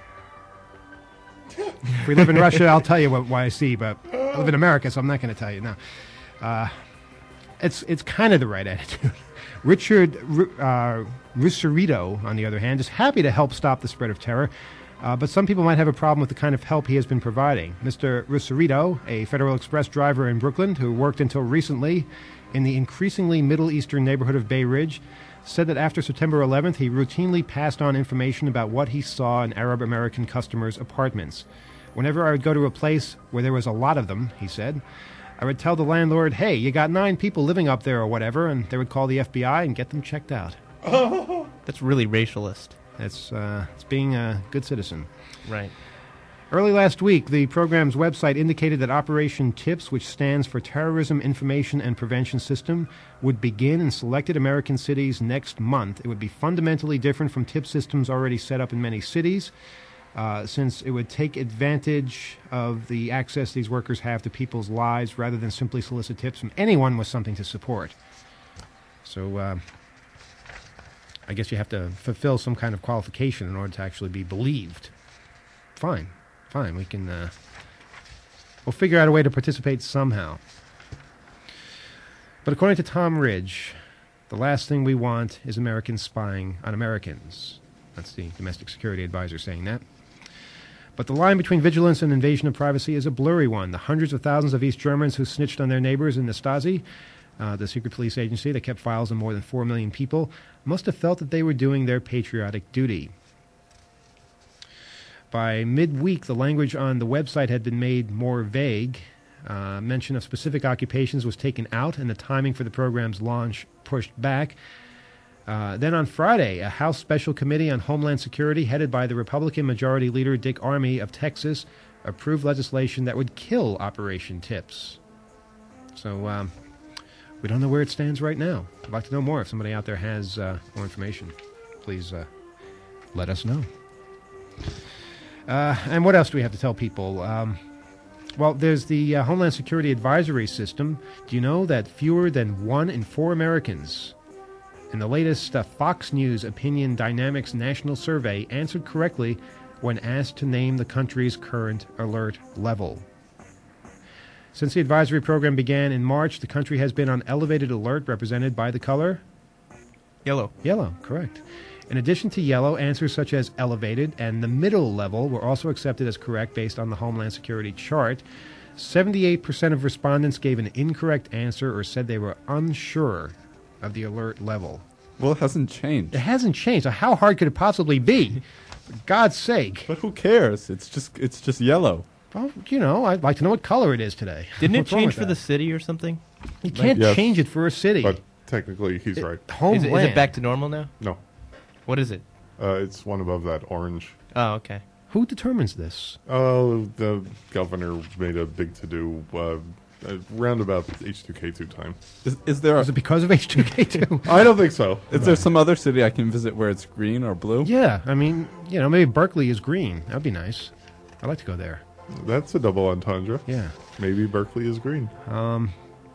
If we live in Russia, I'll tell you what, what I see, but I live in America, so I'm not going to tell you now. Uh, it's it's kind of the right attitude. Richard Ru- uh, Rusarito, on the other hand, is happy to help stop the spread of terror, Uh, but some people might have a problem with the kind of help he has been providing. Mister Rusarito, a Federal Express driver in Brooklyn who worked until recently in the increasingly Middle Eastern neighborhood of Bay Ridge, said that after September eleventh, he routinely passed on information about what he saw in Arab American customers' apartments. Whenever I would go to a place where there was a lot of them, he said, I would tell the landlord, hey, you got nine people living up there or whatever, and they would call the F B I and get them checked out. That's really racialist. That's uh, it's being a good citizen. Right. Early last week, the program's website indicated that Operation TIPS, which stands for Terrorism Information and Prevention System, would begin in selected American cities next month. It would be fundamentally different from TIP systems already set up in many cities, uh, since it would take advantage of the access these workers have to people's lives rather than simply solicit tips from anyone with something to support. So, uh, I guess you have to fulfill some kind of qualification in order to actually be believed. Fine. Fine. We can, uh, we'll figure out a way to participate somehow. But according to Tom Ridge, the last thing we want is Americans spying on Americans. That's the domestic security advisor saying that. But the line between vigilance and invasion of privacy is a blurry one. The hundreds of thousands of East Germans who snitched on their neighbors in the Stasi, Uh, the secret police agency that kept files on more than four million people, must have felt that they were doing their patriotic duty. By midweek, the language on the website had been made more vague. Uh, mention of specific occupations was taken out, and the timing for the program's launch pushed back. Uh, then on Friday, a House Special Committee on Homeland Security, headed by the Republican Majority Leader Dick Armey of Texas, approved legislation that would kill Operation TIPS. So, um... we don't know where it stands right now. I'd like to know more. If somebody out there has uh, more information, please uh, let us know. Uh, and what else do we have to tell people? Um, well, there's the uh, Homeland Security Advisory System. Do you know that fewer than one in four Americans in the latest uh, Fox News Opinion Dynamics National Survey answered correctly when asked to name the country's current alert level? Since the advisory program began in March, the country has been on elevated alert, represented by the color Yellow. Yellow, correct. In addition to yellow, answers such as elevated and the middle level were also accepted as correct based on the Homeland Security chart. seventy-eight percent of respondents gave an incorrect answer or said they were unsure of the alert level. Well, it hasn't changed. It hasn't changed. So how hard could it possibly be? For God's sake. But who cares? It's just it's just yellow. Well, you know, I'd like to know what color it is today. Didn't it What's wrong change with for the that? city or something? You can't Yes. change it for a city. But technically, he's It- right. Homeland. Is it, is it back to normal now? No, What is it? uh, it's one above that orange. Oh, okay. Who determines this? Oh, the governor made a big to-do uh, uh, round about H two K two time. Is, is there a, Is it because of H two K two? I don't think so. is there some other city I can visit where it's green or blue? Yeah, I mean, you know, maybe Berkeley is green. That'd be nice. I'd like to go there. That's a double entendre. Yeah. Maybe Berkeley is green. Um.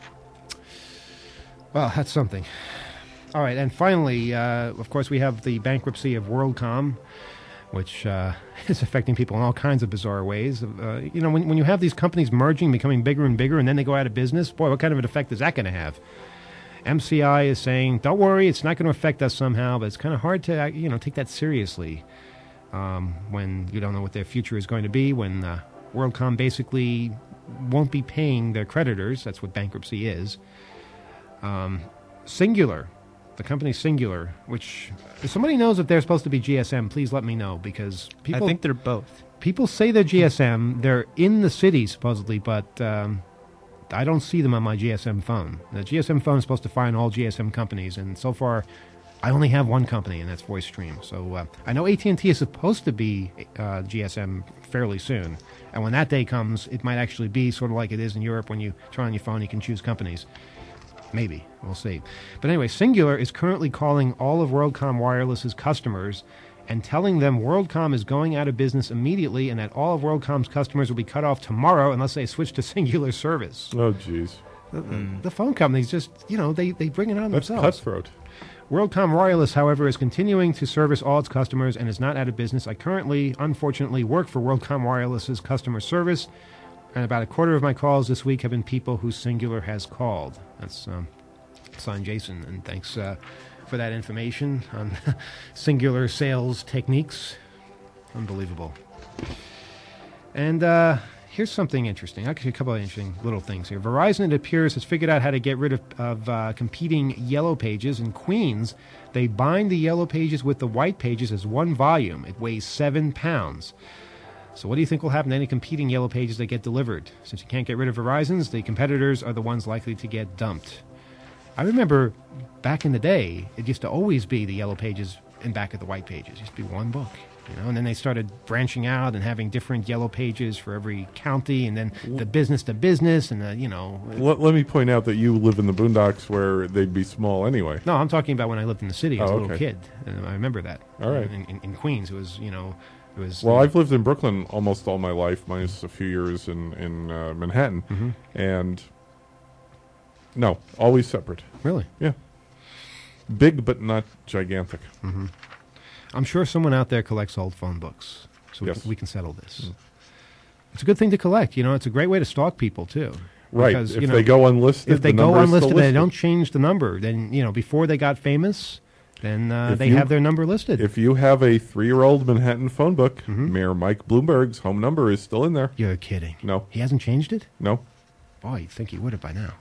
Well, that's something. All right, and finally, uh, of course, we have the bankruptcy of WorldCom, which uh, is affecting people in all kinds of bizarre ways. Uh, you know, when, when you have these companies merging, becoming bigger and bigger, and then they go out of business, boy, what kind of an effect is that going to have? M C I is saying, don't worry, it's not going to affect us somehow, but it's kind of hard to, uh, you know, take that seriously um, when you don't know what their future is going to be, when uh, WorldCom basically won't be paying their creditors. That's what bankruptcy is. Um, Singular, the company Singular, which if somebody knows if they're supposed to be G S M, please let me know, because people I think they're both. people say they're G S M. They're in the city supposedly, but um, I don't see them on my G S M phone. The G S M phone is supposed to find all G S M companies, and so far, I only have one company, and that's VoiceStream. So uh, I know A T and T is supposed to be uh, G S M fairly soon, and when that day comes, it might actually be sort of like it is in Europe when you turn on your phone, you can choose companies. Maybe. We'll see. But anyway, Singular is currently calling all of WorldCom Wireless's customers and telling them WorldCom is going out of business immediately and that all of WorldCom's customers will be cut off tomorrow unless they switch to Singular service. Oh, jeez. The, the, the phone companies just, you know, they, they bring it on That's themselves. cutthroat. WorldCom Wireless, however, is continuing to service all its customers and is not out of business. I currently, unfortunately, work for WorldCom Wireless's customer service, and about a quarter of my calls this week have been people who Singular has called. That's um, signed Jason, and thanks uh, for that information on Singular sales techniques. Unbelievable. And uh, here's something interesting. Actually, a couple of interesting little things here. Verizon, it appears, has figured out how to get rid of, of uh, competing yellow pages. In Queens, they bind the yellow pages with the white pages as one volume. It weighs seven pounds. So what do you think will happen to any competing yellow pages that get delivered? Since you can't get rid of Verizon's, the competitors are the ones likely to get dumped. I remember back in the day, it used to always be the yellow pages and back of the white pages. It used to be one book. You know, and then they started branching out and having different yellow pages for every county, and then the business to business, and the, you know. Let, let me point out that you live in the boondocks where they'd be small anyway. No, I'm talking about when I lived in the city as Oh, a little okay. kid. And I remember that. All right. In, in, in Queens, it was, you know, it was. Well, I've lived in Brooklyn almost all my life, minus a few years in, in uh, Manhattan. Mm-hmm. And no, always separate. Really? Yeah. Big, but not gigantic. Mm-hmm. I'm sure someone out there collects old phone books, so we, Yes. can, we can settle this. Mm. It's a good thing to collect. You know, it's a great way to stalk people, too. Right. Because, if you know, they go unlisted, if they the go number is still unlisted and they listed. don't change the number, then, you know, before they got famous, then uh, If they you- have their number listed. If you have a three-year-old Manhattan phone book, Mhm. Mayor Mike Bloomberg's home number is still in there. You're kidding. No, He hasn't changed it? no. Boy, you'd think he would have by now.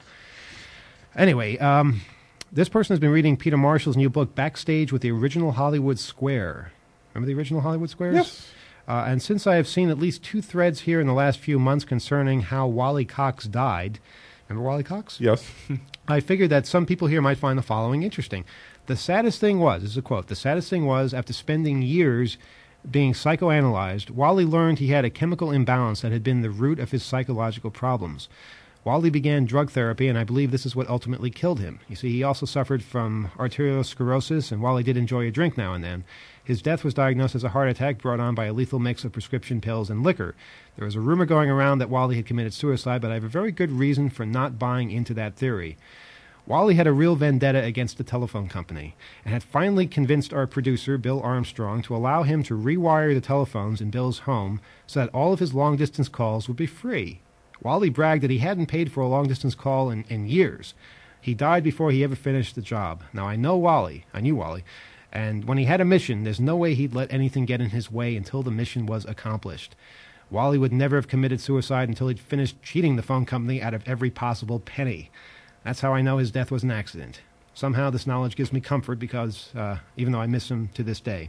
Anyway, um, this person has been reading Peter Marshall's new book, Backstage with the Original Hollywood Square. Remember the original Hollywood Squares? Yes. Uh, and since I have seen at least two threads here in the last few months concerning how Wally Cox died, remember Wally Cox? Yes. I figured that some people here might find the following interesting. The saddest thing was, this is a quote, the saddest thing was, after spending years being psychoanalyzed, Wally learned he had a chemical imbalance that had been the root of his psychological problems. Wally began drug therapy, and I believe this is what ultimately killed him. You see, he also suffered from arteriosclerosis, and Wally did enjoy a drink now and then. His death was diagnosed as a heart attack brought on by a lethal mix of prescription pills and liquor. There was a rumor going around that Wally had committed suicide, but I have a very good reason for not buying into that theory. Wally had a real vendetta against the telephone company and had finally convinced our producer, Bill Armstrong, to allow him to rewire the telephones in Bill's home so that all of his long-distance calls would be free. Wally bragged that he hadn't paid for a long-distance call in, in years. He died before he ever finished the job. Now, I know Wally. I knew Wally. And when he had a mission, there's no way he'd let anything get in his way until the mission was accomplished. Wally would never have committed suicide until he'd finished cheating the phone company out of every possible penny. That's how I know his death was an accident. Somehow this knowledge gives me comfort because, uh, even though I miss him to this day.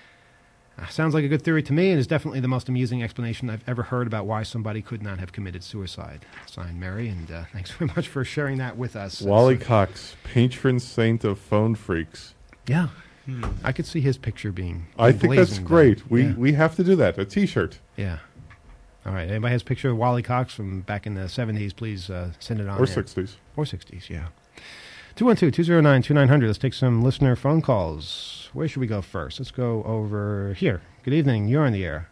Uh, sounds like a good theory to me, and is definitely the most amusing explanation I've ever heard about why somebody could not have committed suicide. Signed, Mary, and uh, thanks very much for sharing that with us. Wally That's, uh, Cox, patron saint of phone freaks. Yeah. I could see his picture being I think that's emblazoned, great. uh, We yeah. we have to do that. A T-shirt Yeah. All right. Anybody has a picture of Wally Cox from back in the seventies, please uh, send it on. or there. sixties. Or sixties, yeah. two one two, two zero nine, two nine zero zero. Let's take some listener phone calls. Where should we go first? Let's go over here. Good evening. You're on the air.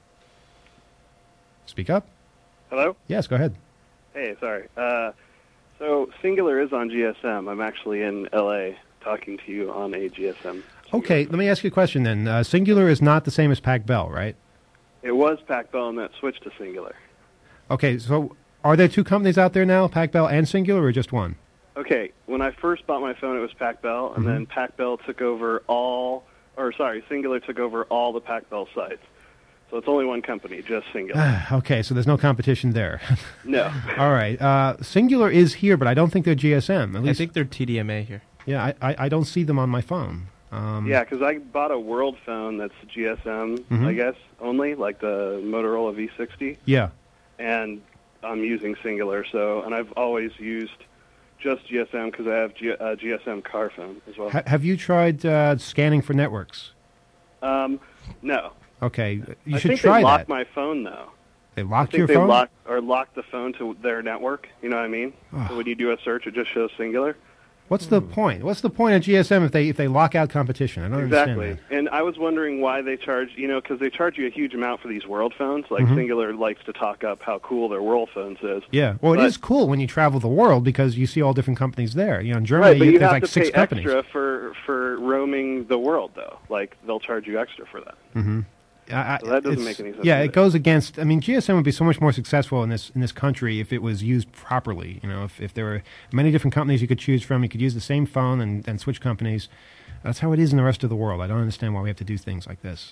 Speak up. Hello? Yes, go ahead. Hey, sorry. Uh, so Singular is on G S M. I'm actually in L A talking to you on a G S M. Okay, let me ask you a question then. Uh, Singular is not the same as Pac Bell, right? It was Pac Bell and that switched to Singular. Okay, so are there two companies out there now, Pac Bell and Singular, or just one? Okay, when I first bought my phone, it was Pac Bell, and Mhm. then Pac Bell took over all, or sorry, Singular took over all the Pac Bell sites. So it's only one company, just Singular. Okay, so there's no competition there. No. All right. Uh, Singular is here, but I don't think they're G S M. At I least, think they're T D M A here. yeah, I, I, I don't see them on my phone. Um, Yeah, because I bought a World phone that's G S M, Mhm. I guess, only, like the Motorola V sixty, Yeah. and I'm using Singular, so, and I've always used just G S M because I have G, uh, G S M car phone as well. Ha- have you tried uh, scanning for networks? Um, no. Okay, you I should think try they locked that. my phone, though. They I locked think your they phone? locked or locked the phone to their network. You know what I mean? Ah. So when you do a search, it just shows Singular. What's the point? What's the point of G S M if they if they lock out competition? I don't Exactly. understand And I was wondering why they charge, you know, because they charge you a huge amount for these World phones. Like Mhm. Singular likes to talk up how cool their World phones is. that. Yeah, well, it But- is cool when you travel the world because you see all different companies there. You know, in Germany, Right, but you there's have like to six pay companies. extra for, for roaming the world, though. Like, they'll charge you extra for that. Mm-hmm. I, I- So that doesn't it's- make any sense Yeah, either. it goes against. I mean, G S M would be so much more successful in this in this country if it was used properly. You know, if, if there were many different companies you could choose from, you could use the same phone and, and switch companies. That's how it is in the rest of the world. I don't understand why we have to do things like this.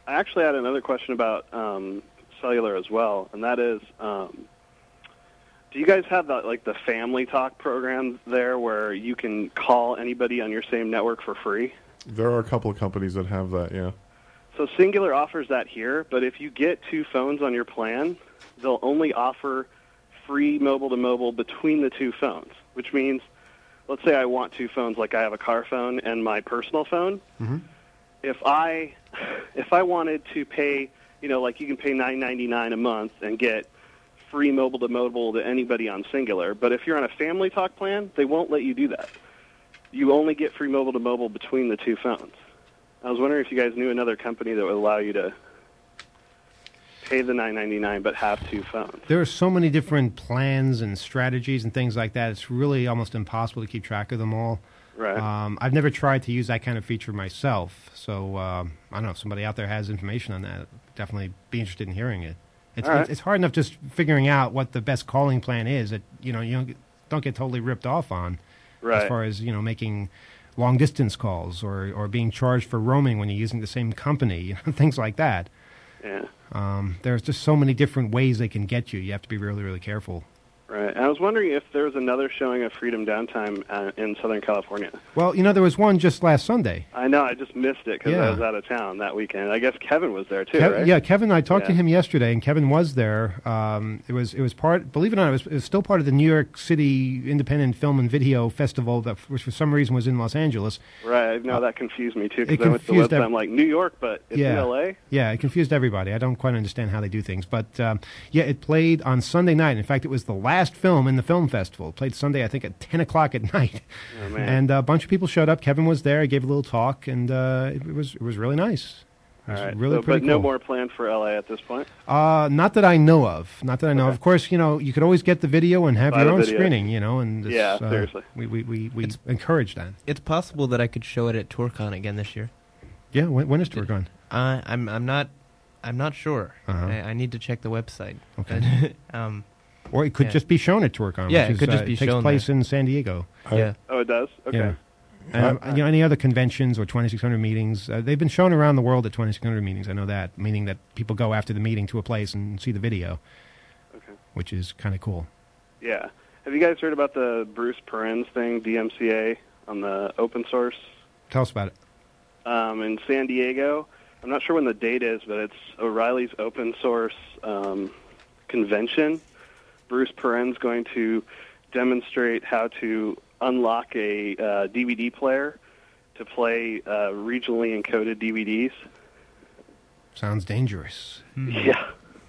I actually had another question about um, cellular as well, and that is, um, do you guys have that, like the Family Talk program there where you can call anybody on your same network for free? There are a couple of companies that have that, yeah. So Singular offers that here, but if you get two phones on your plan, they'll only offer free mobile-to-mobile between the two phones, which means, let's say I want two phones, like I have a car phone and my personal phone. Mm-hmm. If I if I wanted to pay, you know, like you can pay nine ninety-nine a month and get free mobile-to-mobile to anybody on Singular, but if you're on a Family Talk plan, they won't let you do that. You only get free mobile-to-mobile between the two phones. I was wondering if you guys knew another company that would allow you to pay the nine ninety-nine but have two phones. There are so many different plans and strategies and things like that. It's really almost impossible to keep track of them all. Right. Um, I've never tried to use that kind of feature myself, so um, I don't know if somebody out there has information on that. Definitely be interested in hearing it. It's, All right. it's, it's hard enough just figuring out what the best calling plan is that you know you don't get, don't get totally ripped off on, Right. as far as you know making long distance calls or or being charged for roaming when you're using the same company, you know, things like that. Yeah. Um, there's just so many different ways they can get you. You have to be really, really careful. Right. And I was wondering if there was another showing of Freedom Downtime uh, in Southern California. Well, you know, there was one just last Sunday. I know. I just missed it because Yeah. I was out of town that weekend. I guess Kevin was there too, Kev- right? Yeah, Kevin. I talked to Yeah. him yesterday, and Kevin was there. Um, it was it was part. Believe it or not, it was, it was still part of the New York City Independent Film and Video Festival, that which for some reason was in Los Angeles. Right. I know Uh, that confused me too it because I went to the confused website. ev- I'm like, New York, but it's Yeah. in L A? Yeah, it confused everybody. I don't quite understand how they do things, but um, yeah, it played on Sunday night. In fact, it was the last film in the film festival. It played Sunday, I think, at ten o'clock at night. Oh, man. And uh, a bunch of people showed up. Kevin was there. He gave a little talk, and uh, it was it was really nice. It All was right. really So- pretty but no cool. more planned for L A at this point? Uh, not that I know of. Not that I know. Okay. Of. Of course, you know, you could always get the video and have Buy your the own video. screening, you know, and it's, Yeah, uh, seriously. we we we, we It's- encourage that. It's possible that I could show it at TourCon again this year. Yeah, when, when is TourCon? Uh, I'm I'm not I'm not sure. Uh-huh. I, I need to check the website. Okay. um, Or it could Yeah. just be shown at TourCon. Yeah, which it is, could just uh, be takes shown place there. in San Diego. yeah. Oh, it does? Okay. Yeah. Um, you know, any other conventions or twenty-six hundred meetings, uh, they've been shown around the world at twenty-six hundred meetings. I know that, meaning that people go after the meeting to a place and see the video, Okay. which is kind of cool. Yeah. Have you guys heard about the Bruce Perens thing, D M C A, on the open source Tell us about it. um, in San Diego? I'm not sure when the date is, but it's O'Reilly's open source um, convention. Bruce Perens going to demonstrate how to unlock a uh, D V D player to play uh, regionally encoded D V Ds. Sounds dangerous. Yeah.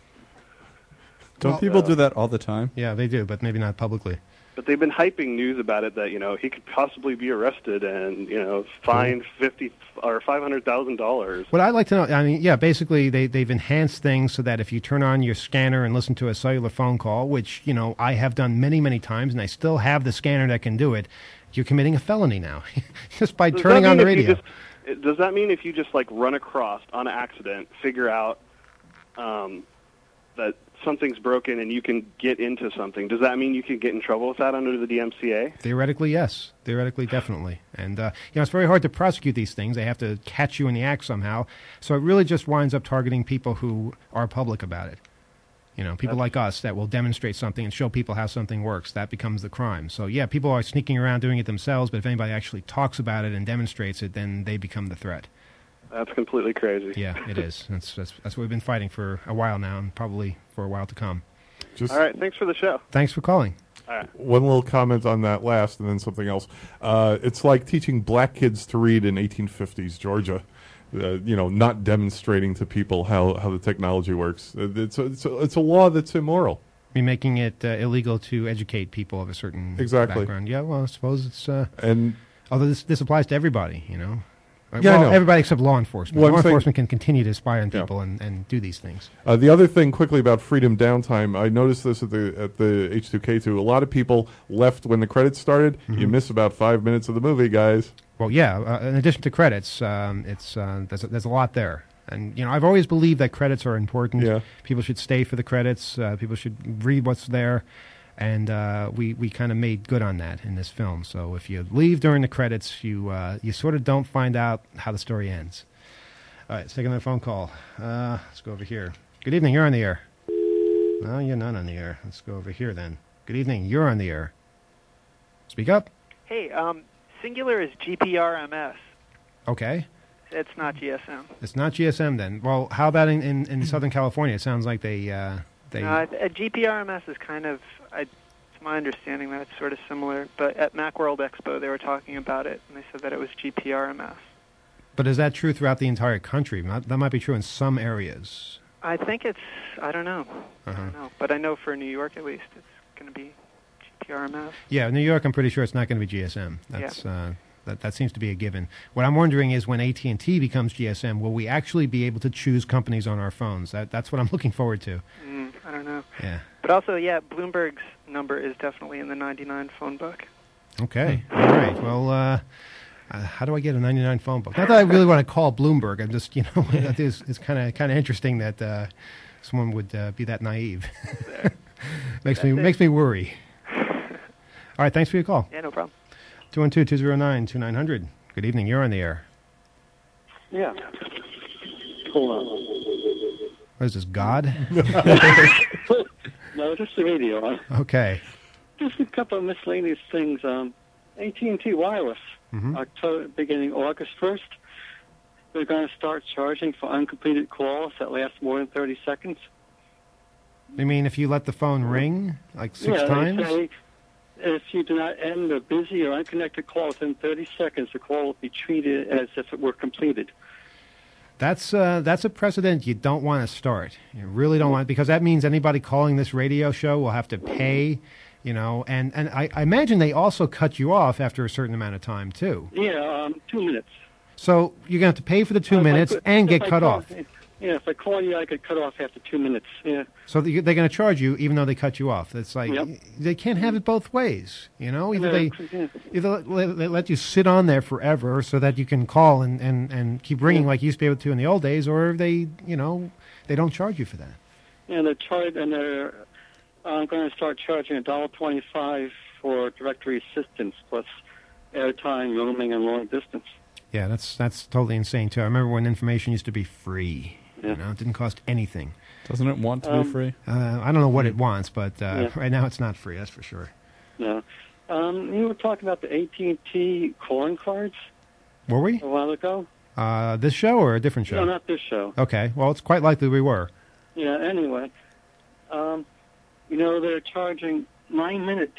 Don't Well, people uh, do that all the time? Yeah, they do, but maybe not publicly. But they've been hyping news about it that, you know, he could possibly be arrested and, you know, fined fifty or five hundred thousand dollars. What I'd like to know, I mean, yeah, basically they, they've enhanced things so that if you turn on your scanner and listen to a cellular phone call, which, you know, I have done many, many times, and I still have the scanner that can do it, you're committing a felony now just by Does turning that on the mean if you radio. just- it- does that mean if you just, like, run across on accident, figure out um, that something's broken and you can get into something, does that mean you can get in trouble with that under the D M C A? Theoretically, yes. Theoretically, definitely. And, uh, you know, it's very hard to prosecute these things. They have to catch you in the act somehow. So it really just winds up targeting people who are public about it. You know, people like us that will demonstrate something and show people how something works. That becomes the crime. So, yeah, people are sneaking around doing it themselves, but if anybody actually talks about it and demonstrates it, then they become the threat. That's completely crazy. Yeah, it is. That's, that's, that's what we've been fighting for a while now, and probably for a while to come. Just All right, thanks for the show. Thanks for calling. All right. one little comment on that last, and then something else. Uh, it's like teaching black kids to read in eighteen fifties Georgia. Uh, you know, not demonstrating to people how, how the technology works. Uh, It's a, it's, a, it's a law that's immoral. Be making it uh, illegal to educate people of a certain Exactly. background. Yeah, well, I suppose it's... Uh, And although this, this applies to everybody, you know. Uh, Yeah, I well, know. everybody except law enforcement. Well, I'm law saying- enforcement can continue to spy on Yeah. people and, and do these things. Uh, the other thing, quickly about freedom downtime, I noticed this at the at the H two K two. A lot of people left when the credits started. Mm-hmm. You miss about five minutes of the movie, guys. Well, yeah. Uh, in addition to credits, um, it's uh, there's a, there's a lot there, and you know I've always believed that credits are important. Yeah. People should stay for the credits. Uh, people should read what's there, and uh, we we kind of made good on that in this film. So if you leave during the credits, you uh, you sort of don't find out how the story ends. All right, let's take another phone call. Uh, let's go over here. Good evening, you're on the air. No, you're not on the air. Let's go over here then. Good evening, you're on the air. Speak up. Hey, um, Singular is G P R M S. Okay. It's not G S M. It's not G S M then. Well, how about in, in, in Southern California? It sounds like they... Uh, they Uh, a G P R M S is kind of, I, it's my understanding that it's sort of similar, but at Macworld Expo they were talking about it, and they said that it was G P R M S. But is that true throughout the entire country? Not, that might be true in some areas. I think it's, I don't know. I Uh-huh. don't know. But I know for New York at least it's going to be G P R M S. Yeah, New York, I'm pretty sure it's not going to be G S M. That's uh, that that seems to be a given. What I'm wondering is when A T and T becomes G S M, will we actually be able to choose companies on our phones? That that's what I'm looking forward to. Mm, I don't know. Yeah. But also, yeah, Bloomberg's number is definitely in the ninety-nine phone book. Okay. All right. Well, uh, uh, how do I get a ninety-nine phone book? Not that I really want to call Bloomberg. I'm just, you know, that is it's kind of kind of interesting that uh, someone would uh, be that naive. makes me makes me worry. All right. Thanks for your call. Yeah, no problem. two one two, two zero nine, two nine zero zero. Good evening. You're on the air. Yeah. Hold on. What is this, God? No, just the radio. Okay. Just a couple of miscellaneous things. Um, A T and T Wireless, Mhm. October, beginning August first, they're going to start charging for uncompleted calls that last more than thirty seconds. You mean if you let the phone ring like six yeah, times? They say if you do not end a busy or unconnected call within thirty seconds, the call will be treated as if it were completed. That's uh, that's a precedent you don't want to start. You really don't want, because that means anybody calling this radio show will have to pay, you know, and, and I, I imagine they also cut you off after a certain amount of time, too. Yeah, um, two minutes. So you're going to have to pay for the two If I minutes could- and if get I cut call- off. Yeah, if I call you, I could cut off after two minutes. Yeah. So they're going to charge you even though they cut you off. It's like, Yep. they can't have it both ways, you know? Either Yeah, they yeah. either let, let, let you sit on there forever so that you can call and, and, and keep ringing like you used to be able to in the old days, or they, you know, they don't charge you for that. Yeah, they're charged, and they're I'm going to start charging a dollar twenty-five for directory assistance plus airtime, roaming, and long distance. Yeah, that's that's totally insane too. I remember when information used to be free. Yeah. You know, it didn't cost anything. Doesn't it want to Um, be free? Uh, I don't know what it wants, but uh, Yeah. right now it's not free. That's for sure. No, um, you were talking about the A T and T calling cards Were we? a while ago. Uh, this show or a different show? No, not this show. Okay. Well, it's quite likely we were. Yeah. Anyway, um, you know they're charging nine minutes,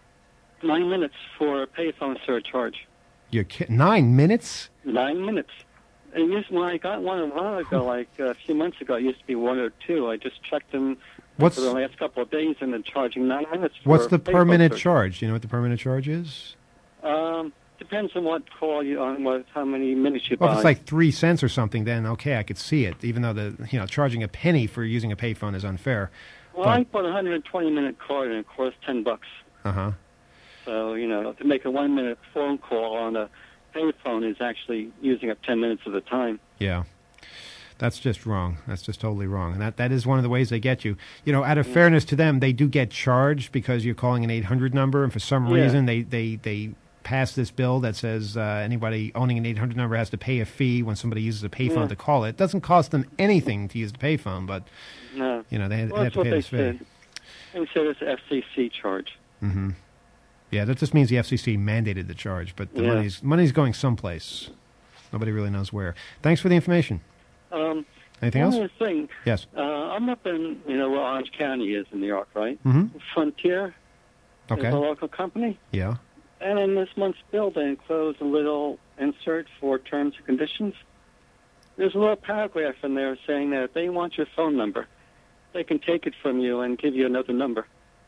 nine minutes for a payphone surcharge. You're ki- nine minutes? Nine minutes. And used, when I got one a while ago, like uh, a few months ago, it used to be one or two. I just checked them What's for the last couple of days, and they're charging nine minutes. For what's a the payphone per minute surcharge. charge? Do you know what the per minute charge is? Um, depends on what call you on, what how many minutes you Well, if buy. it's like three cents or something, then okay, I could see it. Even though the you know charging a penny for using a payphone is unfair. well, I bought a one hundred twenty minute card, and it cost ten bucks. Uh huh. So you know, to make a one minute phone call on a payphone is actually using up ten minutes of the time. Yeah. That's just wrong. That's just totally wrong. And that, that is one of the ways they get you. You know, out of fairness to them, they do get charged because you're calling an eight hundred number, and for some Yeah. reason they, they, they pass this bill that says uh, anybody owning an eight hundred number has to pay a fee when somebody uses a payphone Yeah. to call it. It doesn't cost them anything to use the payphone, but, No, you know, they, well, they have that's to what pay they this fee. said. They said it's an F C C charge. Mm-hmm. Yeah, that just means the F C C mandated the charge, but the Yeah. money's, money's going someplace. Nobody really knows where. Thanks for the information. Um, Anything one else? other thing. Yes. Uh, I'm up in, you know, where Orange County is in New York, right? Mm-hmm. Frontier Okay. is a local company. Yeah. And in this month's bill, they enclosed a little insert for terms and conditions. There's a little paragraph in there saying that if they want your phone number, they can take it from you and give you another number.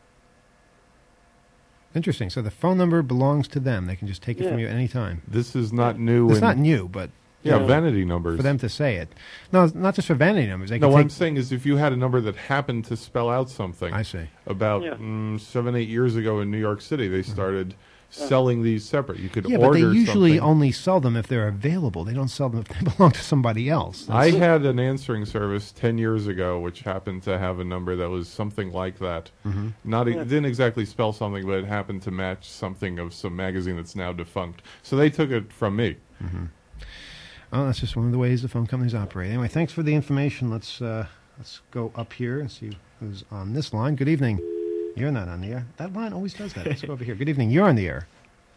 Interesting. So the phone number belongs to them. They can just take it from Yeah. you anytime. This is not new. It's in- not new, but Yeah, Yeah. vanity numbers. for them to say it. No, it's not just for vanity numbers. They No, can what take, I'm saying is if you had a number that happened to spell out something. I see. About Yeah. mm, seven, eight years ago in New York City, they started selling these separate. You could Yeah, but order they usually something. only sell them if they're available. They don't sell them if they belong to somebody else. I had an answering service ten years ago, which happened to have a number that was something like that. Mm-hmm. Not Yeah. it didn't exactly spell something, but it happened to match something of some magazine that's now defunct. So they took it from me. Oh, that's just one of the ways the phone companies operate. Anyway, thanks for the information. Let's uh, let's go up here and see who's on this line. Good evening. You're not on the air. That line always does that. Let's go over here. Good evening. You're on the air.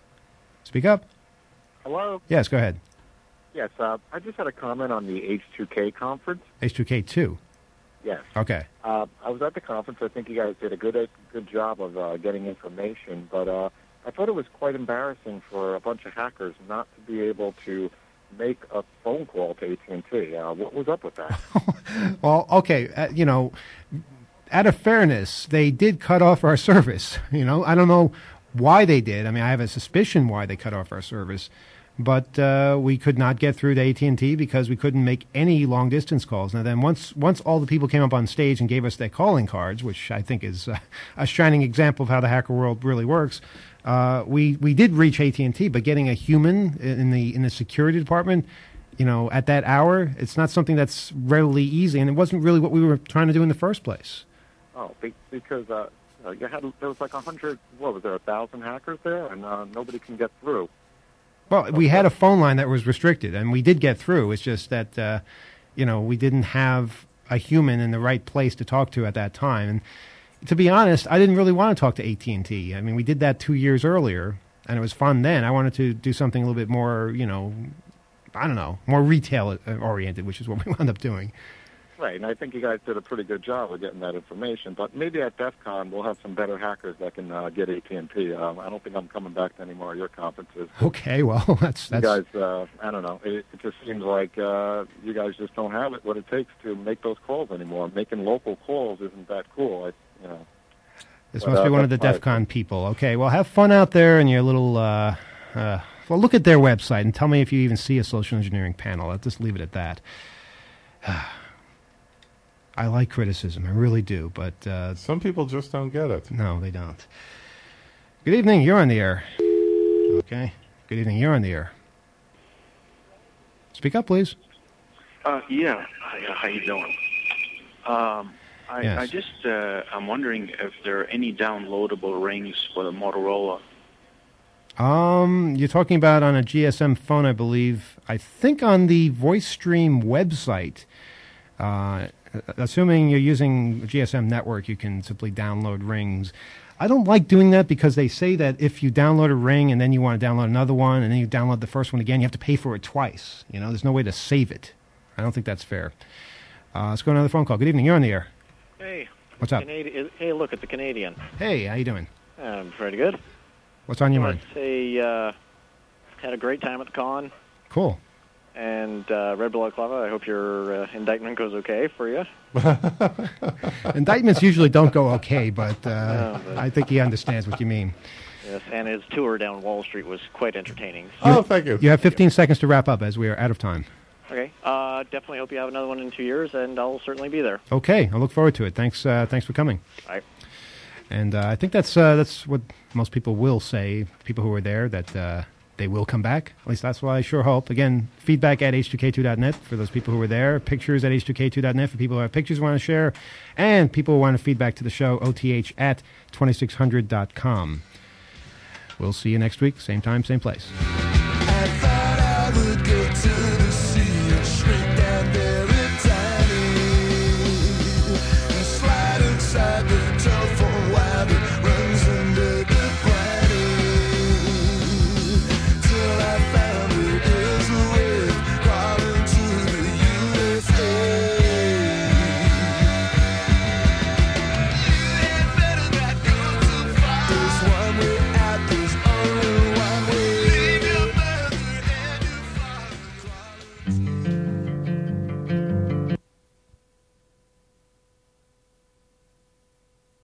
Speak up. Hello? Yes, go ahead. Yes, uh, I just had a comment on the H two K conference. H two K two. Yes. Okay. Uh, I was at the conference. I think you guys did a good good job of uh, getting information, but uh, I thought it was quite embarrassing for a bunch of hackers not to be able to make a phone call to A T and T. Uh, what was up with that? Well, okay, uh, you know, out of fairness, they did cut off our service. You know, I don't know why they did. I mean, I have a suspicion why they cut off our service. But uh, we could not get through to A T and T because we couldn't make any long-distance calls. Now then, once once all the people came up on stage and gave us their calling cards, which I think is uh, a shining example of how the hacker world really works, uh, we we did reach A T and T. But getting a human in the in the security department, you know, at that hour, it's not something that's readily easy, and it wasn't really what we were trying to do in the first place. Oh, be- because uh, you had there was like a hundred. What was there? A thousand hackers there, and uh, nobody can get through. Well, we had a phone line that was restricted, and we did get through. It's just that, uh, you know, we didn't have a human in the right place to talk to at that time. And to be honest, I didn't really want to talk to A T and T. I mean, we did that two years earlier, and it was fun then. I wanted to do something a little bit more, you know, I don't know, more retail-oriented, which is what we wound up doing. Right, and I think you guys did a pretty good job of getting that information. But maybe at DEF CON we'll have some better hackers that can uh, get A T and T. Um, I don't think I'm coming back to any more of your conferences. Okay, well, that's... that's... You guys, uh, I don't know, it, it just seems like uh, you guys just don't have it, what it takes to make those calls anymore. Making local calls isn't that cool, I, you know. This but, must uh, be one of the DEF CON people. Okay, well, have fun out there in your little... Uh, uh, well, look at their website and tell me if you even see a social engineering panel. I'll just leave it at that. I like criticism, I really do, but... Uh, Some people just don't get it. No, they don't. Good evening, you're on the air. Okay. Good evening, you're on the air. Speak up, please. Uh, yeah, hi, uh, how you doing? Um, I, Yes. I just, uh, I'm wondering if there are any downloadable rings for the Motorola. Um, you're talking about on a G S M phone, I believe. I think on the VoiceStream website, uh, assuming you're using G S M network, you can simply download rings. I don't like doing that because they say that if you download a ring and then you want to download another one and then you download the first one again, you have to pay for it twice. You know, there's no way to save it. I don't think that's fair. Uh, let's go to another phone call. Good evening. You're on the air. Hey. What's up? Canadi- hey, look at the Canadian. Hey, how you doing? Um, pretty good. What's on your mind? I'd say uh, had a great time at the con. Cool. And uh, Red Blood Club, I hope your uh, indictment goes okay for you. Indictments usually don't go okay, but, uh, No, but- I think he understands what you mean. Yes, and his tour down Wall Street was quite entertaining. Oh, thank you. You have fifteen seconds to wrap up as we are out of time. Okay. Uh, definitely hope you have another one in two years, and I'll certainly be there. Okay, I look forward to it. Thanks, uh, thanks for coming. All right. And uh, I think that's uh, that's what most people will say, people who are there, that uh, they will come back. At least that's what I sure hope. Again, feedback at H two K two dot net for those people who were there. Pictures at H two K two dot net for people who have pictures want to share. And people who want to feedback to the show, O T H at twenty-six hundred dot com. We'll see you next week, same time, same place. I thought I would go to